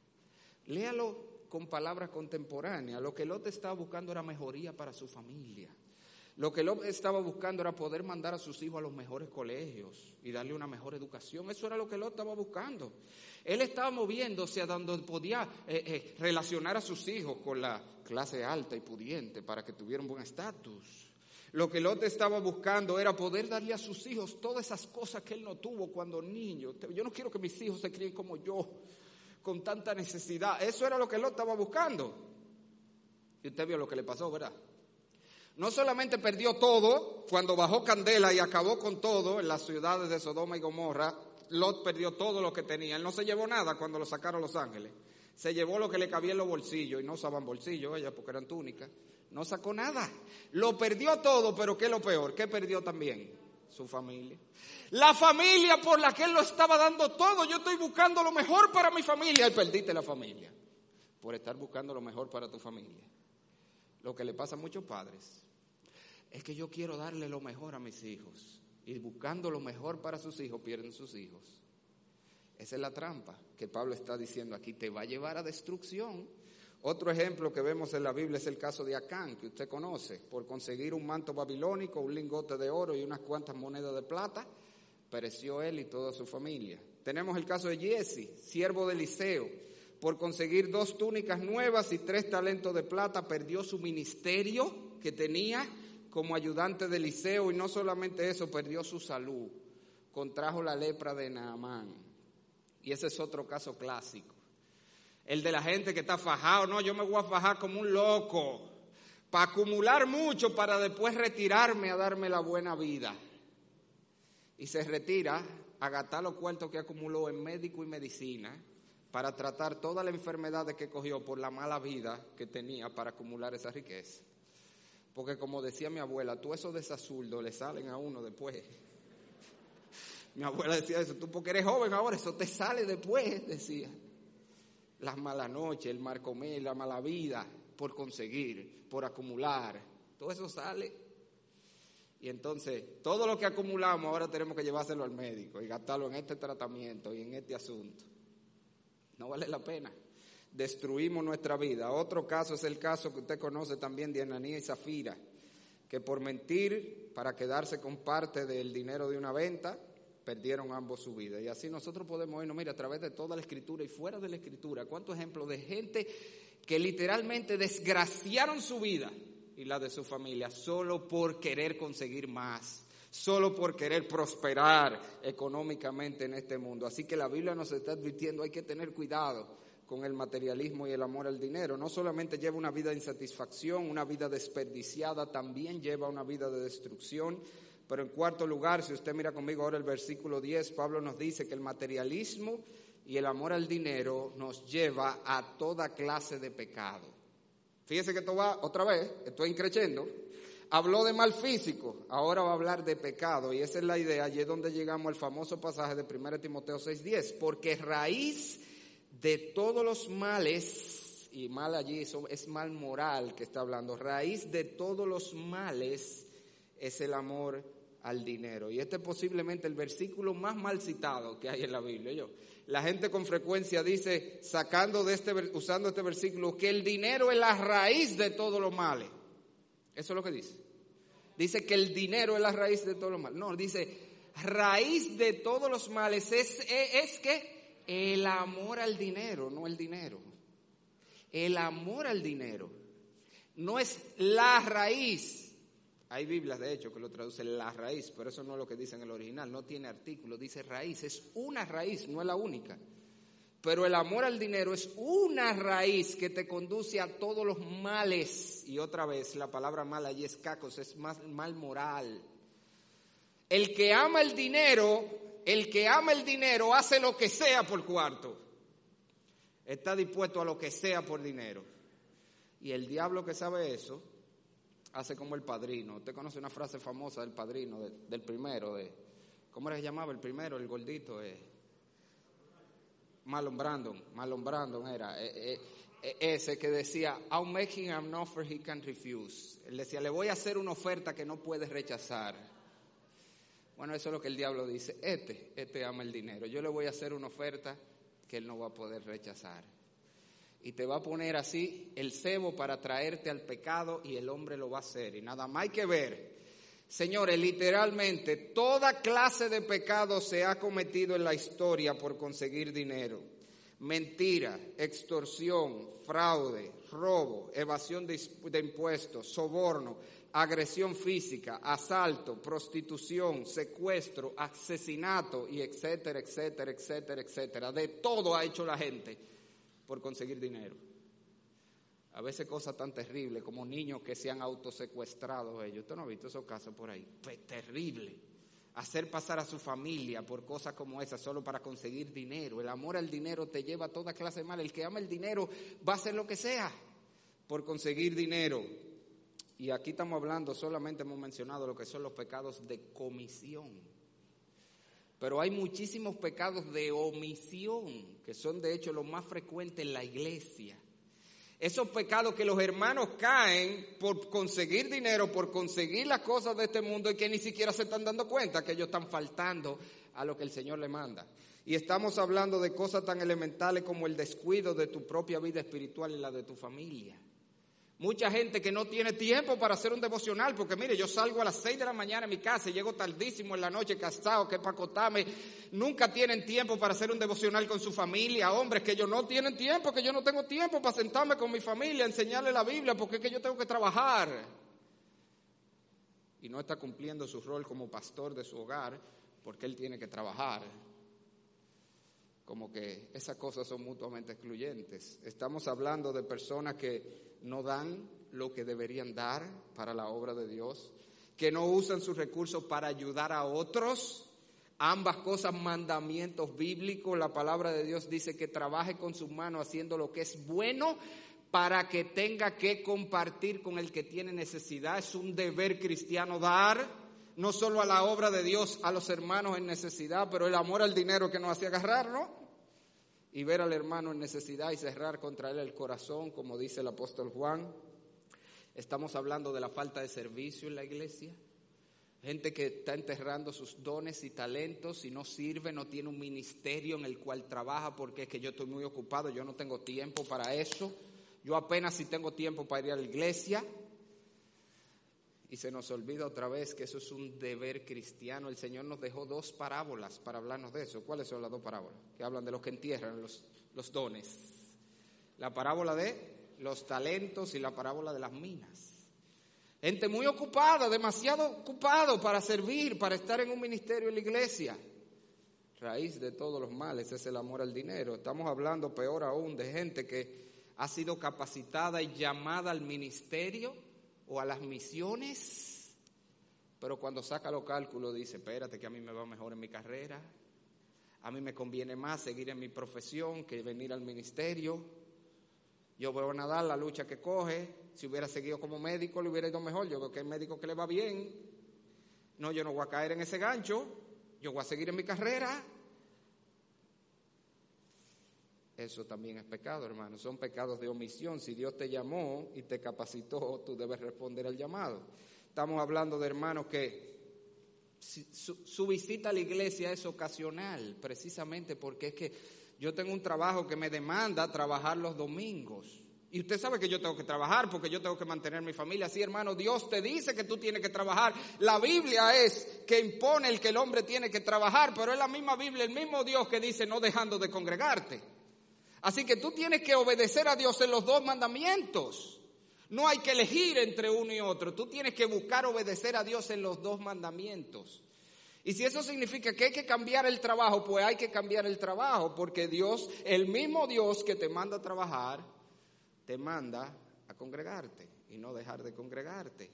Léalo con palabras contemporáneas. Lo que Lot estaba buscando era mejoría para su familia. Lo que Lot estaba buscando era poder mandar a sus hijos a los mejores colegios y darle una mejor educación. Eso era lo que Lot estaba buscando. Él estaba moviéndose a donde podía eh, eh, relacionar a sus hijos con la clase alta y pudiente para que tuvieran buen estatus. Lo que Lot estaba buscando era poder darle a sus hijos todas esas cosas que él no tuvo cuando niño. Yo no quiero que mis hijos se críen como yo, con tanta necesidad. Eso era lo que Lot estaba buscando. Y usted vio lo que le pasó, ¿verdad? No solamente perdió todo, cuando bajó candela y acabó con todo en las ciudades de Sodoma y Gomorra, Lot perdió todo lo que tenía. Él no se llevó nada cuando lo sacaron a Los Ángeles. Se llevó lo que le cabía en los bolsillos, y no usaban bolsillos ellas porque eran túnicas. No sacó nada. Lo perdió todo, pero ¿qué es lo peor? ¿Qué perdió también? Su familia. La familia por la que él lo estaba dando todo. Yo estoy buscando lo mejor para mi familia. Y perdiste la familia por estar buscando lo mejor para tu familia. Lo que le pasa a muchos padres es que yo quiero darle lo mejor a mis hijos. Y buscando lo mejor para sus hijos, pierden sus hijos. Esa es la trampa que Pablo está diciendo aquí. Te va a llevar a destrucción. Otro ejemplo que vemos en la Biblia es el caso de Acán, que usted conoce. Por conseguir un manto babilónico, un lingote de oro y unas cuantas monedas de plata, pereció él y toda su familia. Tenemos el caso de Giezi, siervo de Eliseo. Por conseguir dos túnicas nuevas y tres talentos de plata, perdió su ministerio que tenía como ayudante de Eliseo, y no solamente eso, perdió su salud, contrajo la lepra de Naamán. Y ese es otro caso clásico. El de la gente que está fajado, no, yo me voy a fajar como un loco, para acumular mucho, para después retirarme a darme la buena vida. Y se retira a gastar los cuartos que acumuló en médico y medicina, para tratar todas las enfermedades que cogió por la mala vida que tenía para acumular esa riqueza. Porque como decía mi abuela, tú esos desasurdos le salen a uno después. Mi abuela decía eso, tú porque eres joven ahora, eso te sale después, decía. Las malas noches, el mal comer, la mala vida, por conseguir, por acumular, todo eso sale. Y entonces, todo lo que acumulamos ahora tenemos que llevárselo al médico y gastarlo en este tratamiento y en este asunto. No vale la pena. Destruimos nuestra vida. Otro caso es el caso que usted conoce también de Ananías y Zafira, que por mentir para quedarse con parte del dinero de una venta, perdieron ambos su vida. Y así nosotros podemos irnos, mira, a través de toda la Escritura y fuera de la Escritura, cuántos ejemplos de gente que literalmente desgraciaron su vida y la de su familia solo por querer conseguir más, solo por querer prosperar económicamente en este mundo. Así que la Biblia nos está advirtiendo, hay que tener cuidado con el materialismo y el amor al dinero. No solamente lleva una vida de insatisfacción, una vida desperdiciada, también lleva una vida de destrucción. Pero en cuarto lugar, si usted mira conmigo ahora el versículo diez, Pablo nos dice que el materialismo y el amor al dinero nos lleva a toda clase de pecado. Fíjese que esto va otra vez, estoy increciendo. Habló de mal físico, ahora va a hablar de pecado, y esa es la idea, y es donde llegamos al famoso pasaje de primera Timoteo seis diez, porque raíz de todos los males, y mal allí eso es mal moral que está hablando, raíz de todos los males es el amor al dinero. Y este es posiblemente el versículo más mal citado que hay en la Biblia. Yo, la gente con frecuencia dice, sacando de este, usando este versículo, que el dinero es la raíz de todos los males. Eso es lo que dice. Dice que el dinero es la raíz de todos los males. No, dice, raíz de todos los males es, es, es que el amor al dinero, no el dinero. El amor al dinero no es la raíz. Hay Biblias, de hecho, que lo traducen la raíz, pero eso no es lo que dice en el original. No tiene artículo, dice raíz. Es una raíz, no es la única. Pero el amor al dinero es una raíz que te conduce a todos los males. Y otra vez, la palabra mal allí es cacos, es más mal moral. El que ama el dinero, el que ama el dinero hace lo que sea por cuarto. Está dispuesto a lo que sea por dinero. Y el diablo que sabe eso, hace como el padrino. Usted conoce una frase famosa del padrino, de, del primero, de ¿cómo era que se llamaba el primero? El gordito, eh, Marlon Brandon, Marlon Brandon era, eh, eh, ese que decía, I'll make him an offer he can refuse. Él decía, le voy a hacer una oferta que no puedes rechazar. Bueno, eso es lo que el diablo dice, este, este ama el dinero. Yo le voy a hacer una oferta que él no va a poder rechazar. Y te va a poner así el cebo para traerte al pecado y el hombre lo va a hacer. Y nada más hay que ver. Señores, literalmente toda clase de pecado se ha cometido en la historia por conseguir dinero. Mentira, extorsión, fraude, robo, evasión de, de impuestos, soborno, agresión física, asalto, prostitución, secuestro, asesinato y etcétera, etcétera, etcétera, etcétera. De todo ha hecho la gente por conseguir dinero. A veces cosas tan terribles como niños que se han autosecuestrado ellos. ¿Usted no ha visto esos casos por ahí? Pues terrible. Hacer pasar a su familia por cosas como esas solo para conseguir dinero. El amor al dinero te lleva a toda clase de mal. El que ama el dinero va a hacer lo que sea por conseguir dinero. Y aquí estamos hablando, solamente hemos mencionado lo que son los pecados de comisión. Pero hay muchísimos pecados de omisión, que son de hecho los más frecuentes en la iglesia. Esos pecados que los hermanos caen por conseguir dinero, por conseguir las cosas de este mundo y que ni siquiera se están dando cuenta que ellos están faltando a lo que el Señor le manda. Y estamos hablando de cosas tan elementales como el descuido de tu propia vida espiritual y la de tu familia. Mucha gente que no tiene tiempo para hacer un devocional, porque mire, yo salgo a las seis de la mañana en mi casa y llego tardísimo en la noche cansado, que es para acostarme. Nunca tienen tiempo para hacer un devocional con su familia. Hombres que ellos no tienen tiempo, que yo no tengo tiempo para sentarme con mi familia, enseñarle la Biblia, porque es que yo tengo que trabajar. Y no está cumpliendo su rol como pastor de su hogar, porque él tiene que trabajar. Como que esas cosas son mutuamente excluyentes. Estamos hablando de personas que no dan lo que deberían dar para la obra de Dios, que no usan sus recursos para ayudar a otros. Ambas cosas, mandamientos bíblicos. La palabra de Dios dice que trabaje con sus manos haciendo lo que es bueno para que tenga que compartir con el que tiene necesidad. Es un deber cristiano dar, no solo a la obra de Dios, a los hermanos en necesidad, pero el amor al dinero que nos hace agarrar, ¿no? Y ver al hermano en necesidad y cerrar contra él el corazón, como dice el apóstol Juan. Estamos hablando de la falta de servicio en la iglesia. Gente que está enterrando sus dones y talentos y no sirve, no tiene un ministerio en el cual trabaja porque es que yo estoy muy ocupado, yo no tengo tiempo para eso. Yo apenas si tengo tiempo para ir a la iglesia. Y se nos olvida otra vez que eso es un deber cristiano. El Señor nos dejó dos parábolas para hablarnos de eso. ¿Cuáles son las dos parábolas? Que hablan de los que entierran los, los dones. La parábola de los talentos y la parábola de las minas. Gente muy ocupada, demasiado ocupado para servir, para estar en un ministerio en la iglesia. Raíz de todos los males es el amor al dinero. Estamos hablando, peor aún, de gente que ha sido capacitada y llamada al ministerio o a las misiones, pero cuando saca los cálculos dice, espérate que a mí me va mejor en mi carrera, a mí me conviene más seguir en mi profesión que venir al ministerio, yo voy a nadar la lucha que coge, si hubiera seguido como médico le hubiera ido mejor, yo creo que hay médico que le va bien, no, yo no voy a caer en ese gancho, yo voy a seguir en mi carrera. Eso también es pecado, hermano. Son pecados de omisión. Si Dios te llamó y te capacitó, tú debes responder al llamado. Estamos hablando de hermanos que su, su visita a la iglesia es ocasional, precisamente porque es que yo tengo un trabajo que me demanda trabajar los domingos. Y usted sabe que yo tengo que trabajar porque yo tengo que mantener mi familia. Sí, hermano, Dios te dice que tú tienes que trabajar. La Biblia es que impone el que el hombre tiene que trabajar, pero es la misma Biblia, el mismo Dios que dice no dejando de congregarte. Así que tú tienes que obedecer a Dios en los dos mandamientos. No hay que elegir entre uno y otro. Tú tienes que buscar obedecer a Dios en los dos mandamientos. Y si eso significa que hay que cambiar el trabajo, pues hay que cambiar el trabajo, porque Dios, el mismo Dios que te manda a trabajar, te manda a congregarte y no dejar de congregarte.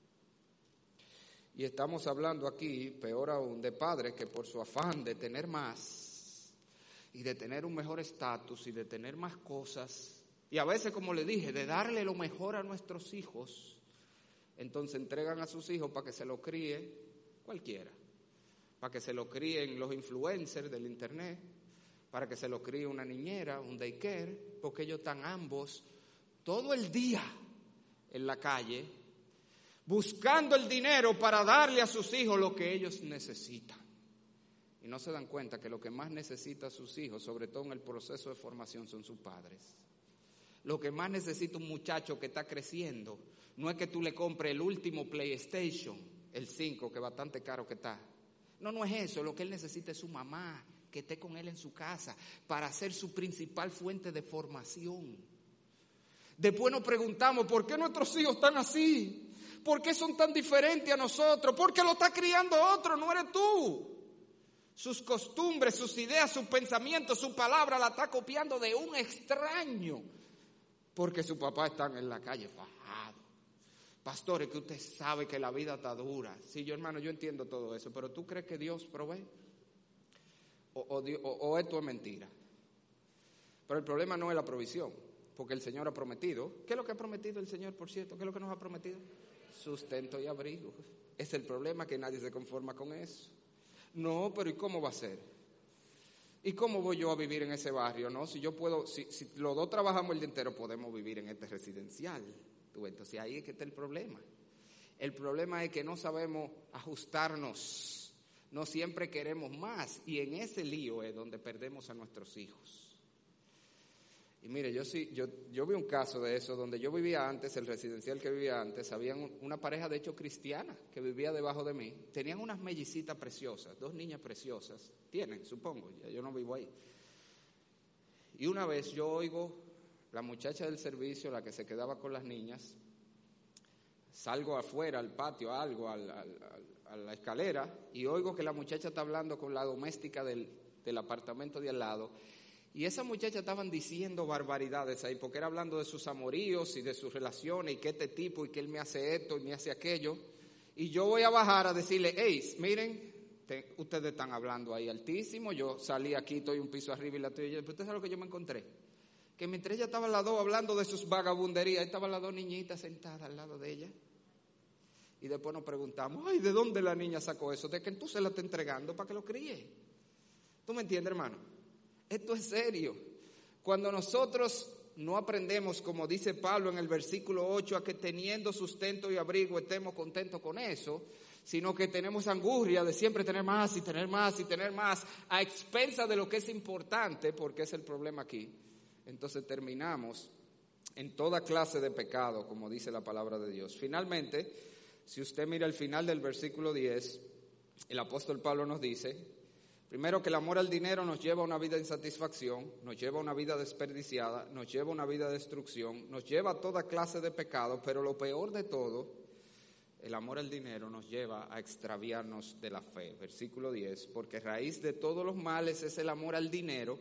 Y estamos hablando aquí, peor aún, de padres que por su afán de tener más y de tener un mejor estatus y de tener más cosas, y a veces, como le dije, de darle lo mejor a nuestros hijos, entonces entregan a sus hijos para que se lo críe cualquiera, para que se lo críen los influencers del internet, para que se lo críe una niñera, un daycare, porque ellos están ambos todo el día en la calle buscando el dinero para darle a sus hijos lo que ellos necesitan. Y no se dan cuenta que lo que más necesita a sus hijos, sobre todo en el proceso de formación, son sus padres. Lo que más necesita un muchacho que está creciendo no es que tú le compres el último PlayStation, el cinco, que bastante caro que está. No, no es eso. Lo que él necesita es su mamá, que esté con él en su casa, para ser su principal fuente de formación. Después nos preguntamos, ¿por qué nuestros hijos están así? ¿Por qué son tan diferentes a nosotros? ¿Por qué lo está criando otro? No eres tú. Sus costumbres, sus ideas, sus pensamientos, su palabra la está copiando de un extraño. Porque su papá está en la calle fajado. Pastores, que usted sabe que la vida está dura. Sí, yo hermano, yo entiendo todo eso. Pero ¿tú crees que Dios provee? O, o, o, o esto es mentira. Pero el problema no es la provisión. Porque el Señor ha prometido. ¿Qué es lo que ha prometido el Señor, por cierto? ¿Qué es lo que nos ha prometido? sustento y abrigo. Es el problema, que nadie se conforma con eso. No, pero ¿y cómo va a ser? ¿Y cómo voy yo a vivir en ese barrio? No, si yo puedo, si, si los dos trabajamos el día entero, podemos vivir en este residencial. ¿Tú? Entonces ahí es que está el problema. El problema es que no sabemos ajustarnos, no siempre queremos más, y en ese lío es donde perdemos a nuestros hijos. Y mire, yo sí, yo, yo vi un caso de eso, donde yo vivía antes, el residencial que vivía antes, había un, una pareja de hecho cristiana que vivía debajo de mí, tenían unas mellicitas preciosas, dos niñas preciosas, tienen, supongo, ya yo no vivo ahí. Y una vez yo oigo, la muchacha del servicio, la que se quedaba con las niñas, salgo afuera, al patio, algo, al, al, al, a la escalera, y oigo que la muchacha está hablando con la doméstica del, del apartamento de al lado. Y esa muchacha estaban diciendo barbaridades ahí, porque era hablando de sus amoríos y de sus relaciones, y que este tipo, y que él me hace esto y me hace aquello. Y yo voy a bajar a decirle, hey, miren, te, ustedes están hablando ahí altísimo, yo salí aquí, estoy un piso arriba y la estoy. Pero ustedes saben lo que yo me encontré, que mientras ella estaban las dos hablando de sus vagabunderías, ahí estaban las dos niñitas sentadas al lado de ella. Y después nos preguntamos, ay, ¿de dónde la niña sacó eso? De que tú se la estás entregando para que lo críe. ¿Tú me entiendes, hermano? Esto es serio. Cuando nosotros no aprendemos, como dice Pablo en el versículo ocho, a que teniendo sustento y abrigo estemos contentos con eso, sino que tenemos angurria de siempre tener más y tener más y tener más, a expensa de lo que es importante, porque es el problema aquí. Entonces terminamos en toda clase de pecado, como dice la palabra de Dios. Finalmente, si usted mira el final del versículo diez, el apóstol Pablo nos dice, primero, que el amor al dinero nos lleva a una vida de insatisfacción, nos lleva a una vida desperdiciada, nos lleva a una vida de destrucción, nos lleva a toda clase de pecados, pero lo peor de todo, el amor al dinero nos lleva a extraviarnos de la fe. Versículo diez, porque raíz de todos los males es el amor al dinero,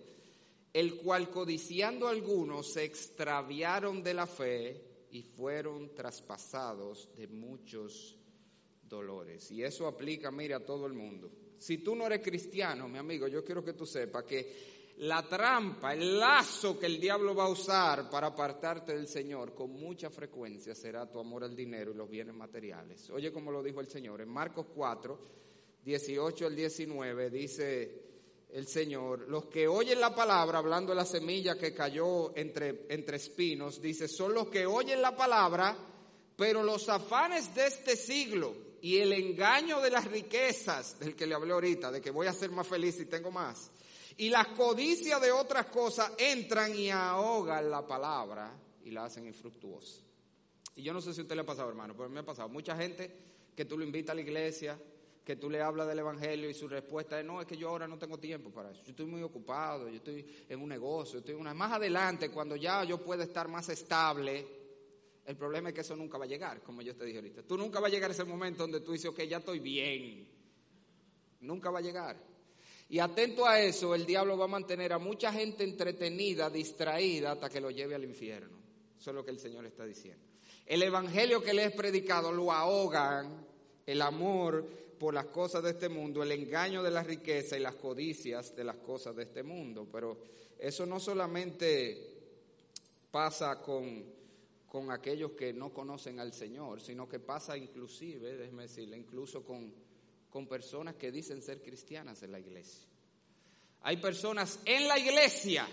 el cual codiciando algunos se extraviaron de la fe y fueron traspasados de muchos dolores. Y eso aplica, mire, a todo el mundo. Si tú no eres cristiano, mi amigo, yo quiero que tú sepas que la trampa, el lazo que el diablo va a usar para apartarte del Señor con mucha frecuencia será tu amor al dinero y los bienes materiales. Oye como lo dijo el Señor, en Marcos cuatro, dieciocho al diecinueve, dice el Señor, los que oyen la palabra, hablando de la semilla que cayó entre, entre espinos, dice, son los que oyen la palabra, pero los afanes de este siglo y el engaño de las riquezas, del que le hablé ahorita, de que voy a ser más feliz si tengo más, y las codicias de otras cosas entran y ahogan la palabra y la hacen infructuosa. Y yo no sé si a usted le ha pasado, hermano, pero me ha pasado. Mucha gente que tú lo invitas a la iglesia, que tú le hablas del evangelio y su respuesta es, no, es que yo ahora no tengo tiempo para eso. Yo estoy muy ocupado, yo estoy en un negocio, estoy en una... Más adelante, cuando ya yo pueda estar más estable. El problema es que eso nunca va a llegar, como yo te dije ahorita. Tú nunca va a llegar ese momento donde tú dices, ok, ya estoy bien. Nunca va a llegar. Y atento a eso, el diablo va a mantener a mucha gente entretenida, distraída, hasta que lo lleve al infierno. Eso es lo que el Señor está diciendo. El evangelio que le he predicado lo ahogan, el amor por las cosas de este mundo, el engaño de la riqueza y las codicias de las cosas de este mundo. Pero eso no solamente pasa con... con aquellos que no conocen al Señor, sino que pasa inclusive, déjeme decirle, incluso con, con personas que dicen ser cristianas en la iglesia. Hay personas en la iglesia,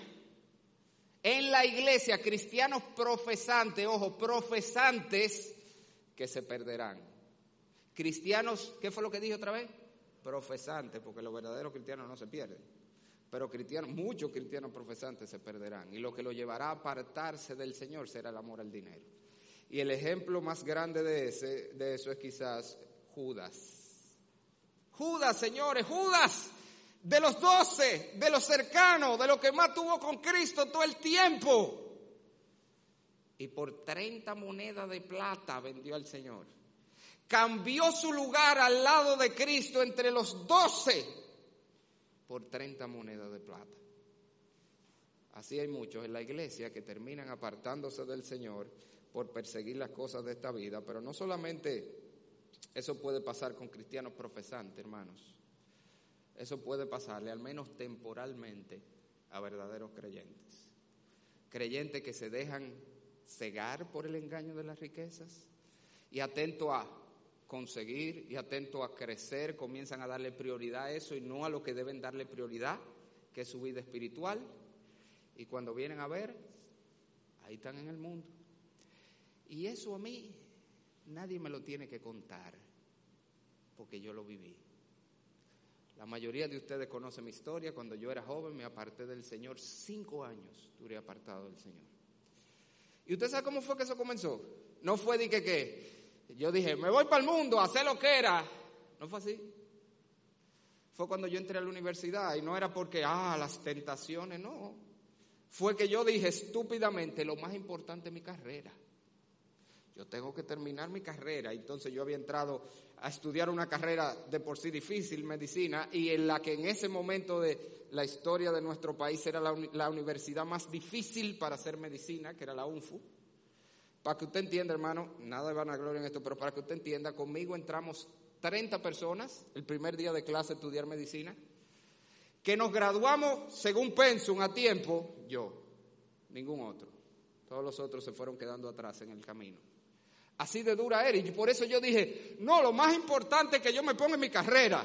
en la iglesia, cristianos profesantes, ojo, profesantes, que se perderán. Cristianos, ¿qué fue lo que dije otra vez? Profesantes, porque los verdaderos cristianos no se pierden. Pero cristianos, muchos cristianos profesantes se perderán. Y lo que lo llevará a apartarse del Señor será el amor al dinero. Y el ejemplo más grande de, ese, de eso es quizás Judas. Judas, señores, Judas, de los doce, de los cercanos, de los que más tuvo con Cristo todo el tiempo. Y por treinta monedas de plata vendió al Señor. Cambió su lugar al lado de Cristo entre los doce. Por treinta monedas de plata. Así hay muchos en la iglesia que terminan apartándose del Señor por perseguir las cosas de esta vida, pero no solamente eso puede pasar con cristianos profesantes, hermanos. Eso puede pasarle, al menos temporalmente, a verdaderos creyentes. Creyentes que se dejan cegar por el engaño de las riquezas, y atento a conseguir y atento a crecer, comienzan a darle prioridad a eso y no a lo que deben darle prioridad, que es su vida espiritual. Y cuando vienen a ver, ahí están en el mundo. Y eso a mí nadie me lo tiene que contar, porque yo lo viví. La mayoría de ustedes conocen mi historia. Cuando yo era joven me aparté del Señor. Cinco años duré apartado del Señor. ¿Y usted sabe cómo fue que eso comenzó? No fue de que, que yo dije, me voy para el mundo a hacer lo que era. No fue así. Fue cuando yo entré a la universidad y no era porque, ah, las tentaciones, no. Fue que yo dije estúpidamente, lo más importante es mi carrera. Yo tengo que terminar mi carrera. Entonces yo había entrado a estudiar una carrera de por sí difícil, medicina, y en la que en ese momento de la historia de nuestro país era la, la universidad más difícil para hacer medicina, que era la U N F U. Para que usted entienda, hermano, nada de vanagloria en esto, pero para que usted entienda, conmigo entramos treinta personas el primer día de clase a estudiar medicina, que nos graduamos según pensum a tiempo, yo, ningún otro. Todos los otros se fueron quedando atrás en el camino. Así de dura era, y por eso yo dije, no, lo más importante es que yo me ponga en mi carrera.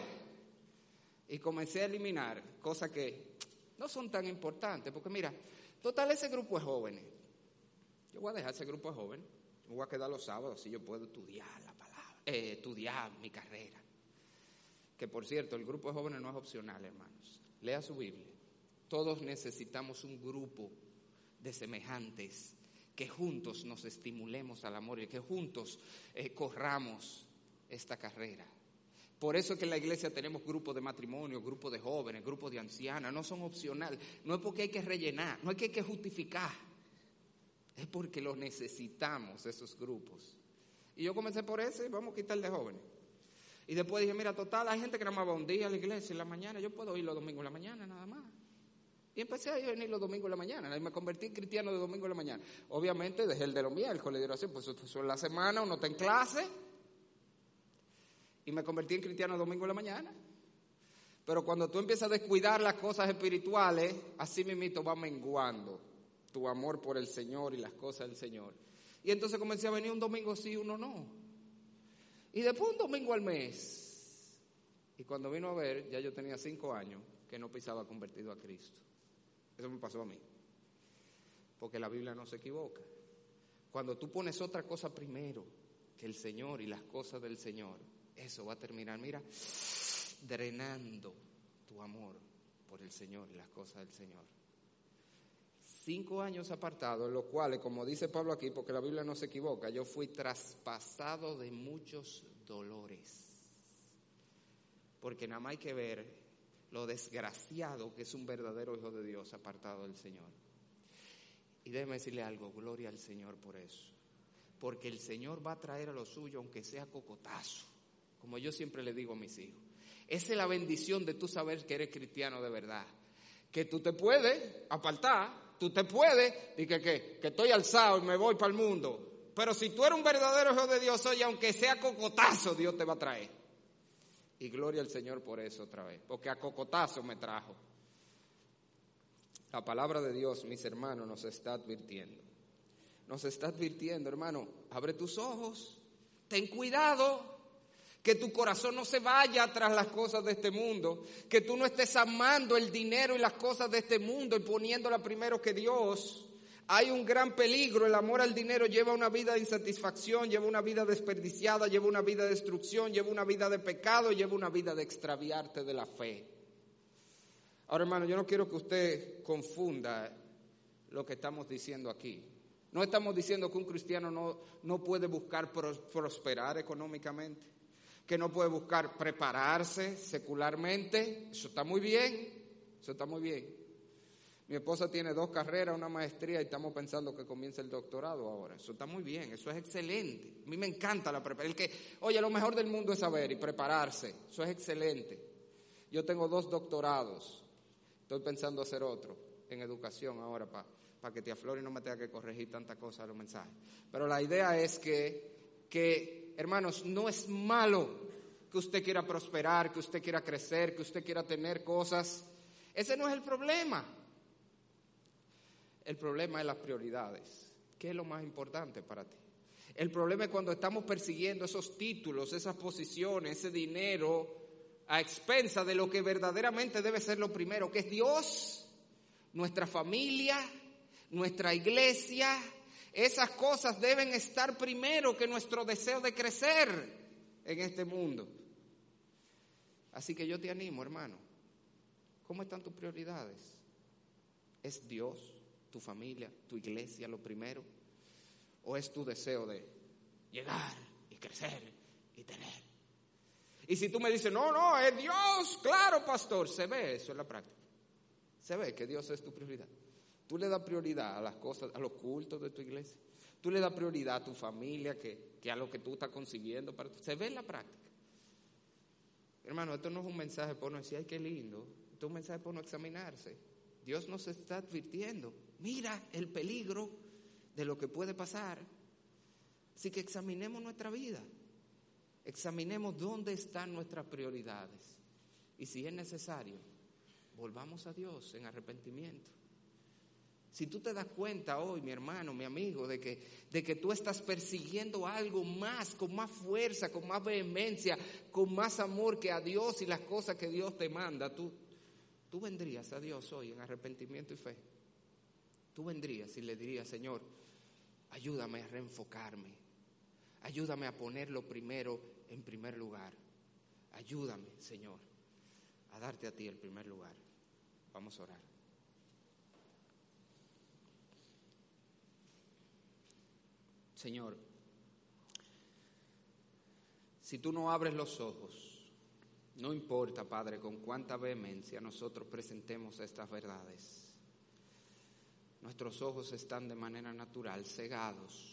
Y comencé a eliminar cosas que no son tan importantes, porque mira, total ese grupo de jóvenes, yo voy a dejar ese grupo de jóvenes, me voy a quedar los sábados, así yo puedo estudiar la palabra, eh, estudiar mi carrera. Que por cierto, el grupo de jóvenes no es opcional, hermanos. Lea su Biblia. Todos necesitamos un grupo de semejantes que juntos nos estimulemos al amor y que juntos eh, corramos esta carrera. Por eso es que en la iglesia tenemos grupos de matrimonio, grupos de jóvenes, grupos de ancianas, no son opcional, no es porque hay que rellenar, no es que hay que justificar, es porque los necesitamos esos grupos. Y yo comencé por eso y vamos a quitar de jóvenes. Y después dije, mira, total, hay gente que nada más va un día a la iglesia en la mañana, yo puedo ir los domingos en la mañana nada más. Y empecé a venir los domingos en la mañana, y me convertí en cristiano de domingo en la mañana. Obviamente dejé el de los miércoles de oración, pues eso en la semana uno está en clase, y me convertí en cristiano de domingo en la mañana. Pero cuando tú empiezas a descuidar las cosas espirituales, así mismito va menguando tu amor por el Señor y las cosas del Señor. Y entonces comencé a venir un domingo sí, uno no. Y después un domingo al mes. Y cuando vino a ver, ya yo tenía cinco años que no pisaba convertido a Cristo. Eso me pasó a mí. Porque la Biblia no se equivoca. Cuando tú pones otra cosa primero que el Señor y las cosas del Señor, eso va a terminar, mira, drenando tu amor por el Señor y las cosas del Señor. Cinco años apartados, en los cuales, como dice Pablo aquí, porque la Biblia no se equivoca, yo fui traspasado de muchos dolores. Porque nada más hay que ver lo desgraciado que es un verdadero hijo de Dios apartado del Señor. Y déjeme decirle algo, gloria al Señor por eso. Porque el Señor va a traer a lo suyo, aunque sea cocotazo, como yo siempre le digo a mis hijos. Esa es la bendición de tú saber que eres cristiano de verdad. Que tú te puedes apartar, tú te puedes, y que, que, que estoy alzado y me voy para el mundo. Pero si tú eres un verdadero hijo de Dios, oye, aunque sea cocotazo, Dios te va a traer. Y gloria al Señor por eso otra vez, porque a cocotazo me trajo. La palabra de Dios, mis hermanos, nos está advirtiendo. Nos está advirtiendo, hermano, abre tus ojos, ten cuidado, que tu corazón no se vaya tras las cosas de este mundo, que tú no estés amando el dinero y las cosas de este mundo y poniéndola primero que Dios. Hay un gran peligro, el amor al dinero lleva una vida de insatisfacción, lleva una vida desperdiciada, lleva una vida de destrucción, lleva una vida de pecado, lleva una vida de extraviarte de la fe. Ahora, hermano, yo no quiero que usted confunda lo que estamos diciendo aquí. No estamos diciendo que un cristiano no, no puede buscar prosperar económicamente, que no puede buscar prepararse secularmente. Eso está muy bien, eso está muy bien. Mi esposa tiene dos carreras, una maestría y estamos pensando que comience el doctorado ahora. Eso está muy bien, eso es excelente. A mí me encanta la preparación. El que, oye, lo mejor del mundo es saber y prepararse. Eso es excelente. Yo tengo dos doctorados. Estoy pensando hacer otro en educación ahora para pa que tía Flori no me tenga que corregir tantas cosas a los mensajes. Pero la idea es que, que, hermanos, no es malo que usted quiera prosperar, que usted quiera crecer, que usted quiera tener cosas. Ese no es el problema. El problema es las prioridades. ¿Qué es lo más importante para ti? El problema es cuando estamos persiguiendo esos títulos, esas posiciones, ese dinero a expensa de lo que verdaderamente debe ser lo primero, que es Dios, nuestra familia, nuestra iglesia. Esas cosas deben estar primero que nuestro deseo de crecer en este mundo. Así que yo te animo, hermano. ¿Cómo están tus prioridades? ¿Es Dios, tu familia, tu iglesia lo primero? ¿O es tu deseo de llegar y crecer y tener? Y si tú me dices, no, no, es Dios, claro, pastor, se ve eso en la práctica. Se ve que Dios es tu prioridad. Tú le das prioridad a las cosas, a los cultos de tu iglesia. Tú le das prioridad a tu familia que, que a lo que tú estás concibiendo. Para tu, se ve en la práctica. Hermano, esto no es un mensaje por no decir, ay, qué lindo. Esto es un mensaje por no examinarse. Dios nos está advirtiendo. Mira el peligro de lo que puede pasar. Así que examinemos nuestra vida. Examinemos dónde están nuestras prioridades. Y si es necesario, volvamos a Dios en arrepentimiento. Si tú te das cuenta hoy, mi hermano, mi amigo, de que, de que tú estás persiguiendo algo más, con más fuerza, con más vehemencia, con más amor que a Dios y las cosas que Dios te manda, tú, tú vendrías a Dios hoy en arrepentimiento y fe. Tú vendrías y le dirías, Señor, ayúdame a reenfocarme. Ayúdame a ponerlo primero en primer lugar. Ayúdame, Señor, a darte a ti el primer lugar. Vamos a orar. Señor, si tú no abres los ojos, no importa, Padre, con cuánta vehemencia nosotros presentemos estas verdades. Nuestros ojos están de manera natural cegados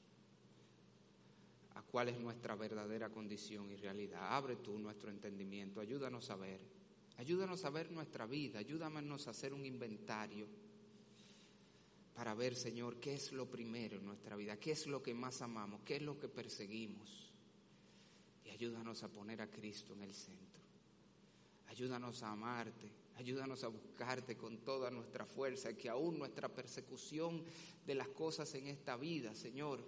a cuál es nuestra verdadera condición y realidad. Abre tú nuestro entendimiento, ayúdanos a ver, ayúdanos a ver nuestra vida, ayúdanos a hacer un inventario para ver, Señor, qué es lo primero en nuestra vida, qué es lo que más amamos, qué es lo que perseguimos. Y ayúdanos a poner a Cristo en el centro. Ayúdanos a amarte, ayúdanos a buscarte con toda nuestra fuerza, y que aún nuestra persecución de las cosas en esta vida, Señor,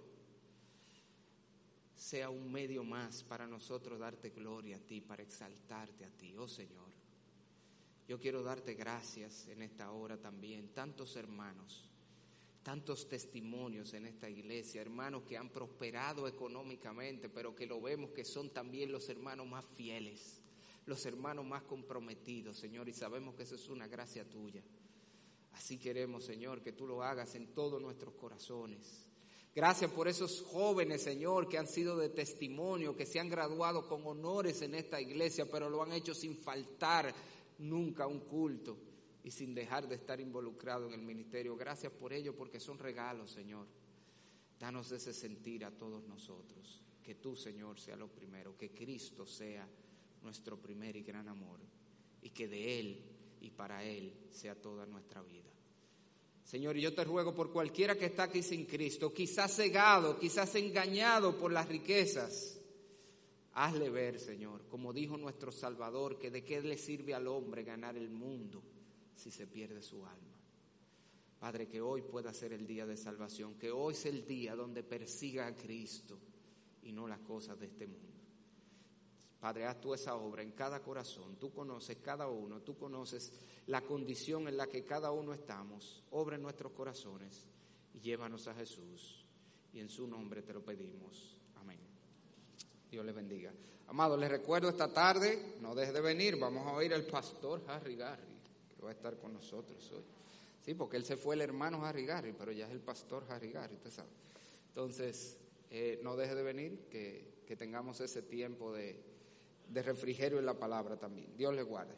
sea un medio más para nosotros darte gloria a ti, para exaltarte a ti, oh Señor. Yo quiero darte gracias en esta hora también, tantos hermanos, tantos testimonios en esta iglesia, hermanos que han prosperado económicamente, pero que lo vemos que son también los hermanos más fieles, los hermanos más comprometidos, Señor, y sabemos que eso es una gracia tuya. Así queremos, Señor, que tú lo hagas en todos nuestros corazones. Gracias por esos jóvenes, Señor, que han sido de testimonio, que se han graduado con honores en esta iglesia, pero lo han hecho sin faltar nunca a un culto y sin dejar de estar involucrado en el ministerio. Gracias por ello, porque son regalos, Señor. Danos ese sentir a todos nosotros, que tú, Señor, sea lo primero, que Cristo sea nuestro primer y gran amor, y que de Él y para Él sea toda nuestra vida. Señor, yo te ruego por cualquiera que está aquí sin Cristo, quizás cegado, quizás engañado por las riquezas, hazle ver, Señor, como dijo nuestro Salvador, que de qué le sirve al hombre ganar el mundo si se pierde su alma. Padre, que hoy pueda ser el día de salvación, que hoy sea el día donde persiga a Cristo y no las cosas de este mundo. Padre, haz tú esa obra en cada corazón, tú conoces cada uno, tú conoces la condición en la que cada uno estamos, obra en nuestros corazones y llévanos a Jesús, y en su nombre te lo pedimos. Amén. Dios les bendiga. Amados, les recuerdo esta tarde, no deje de venir, vamos a oír al pastor Harry Garry, que va a estar con nosotros hoy. Sí, porque él se fue el hermano Harry Garry, pero ya es el pastor Harry Garry, usted sabe. Entonces, eh, no deje de venir, que, que tengamos ese tiempo de, de refrigerio en la palabra también. Dios les guarde.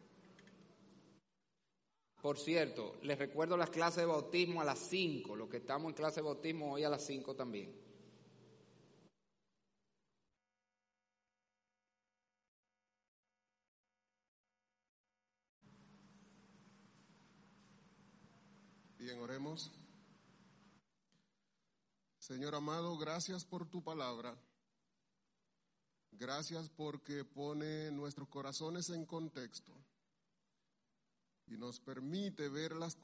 Por cierto, les recuerdo las clases de bautismo a las cinco, los que estamos en clase de bautismo hoy a las cinco también. Bien, oremos. Señor amado, gracias por tu palabra. Gracias porque pone nuestros corazones en contexto y nos permite ver las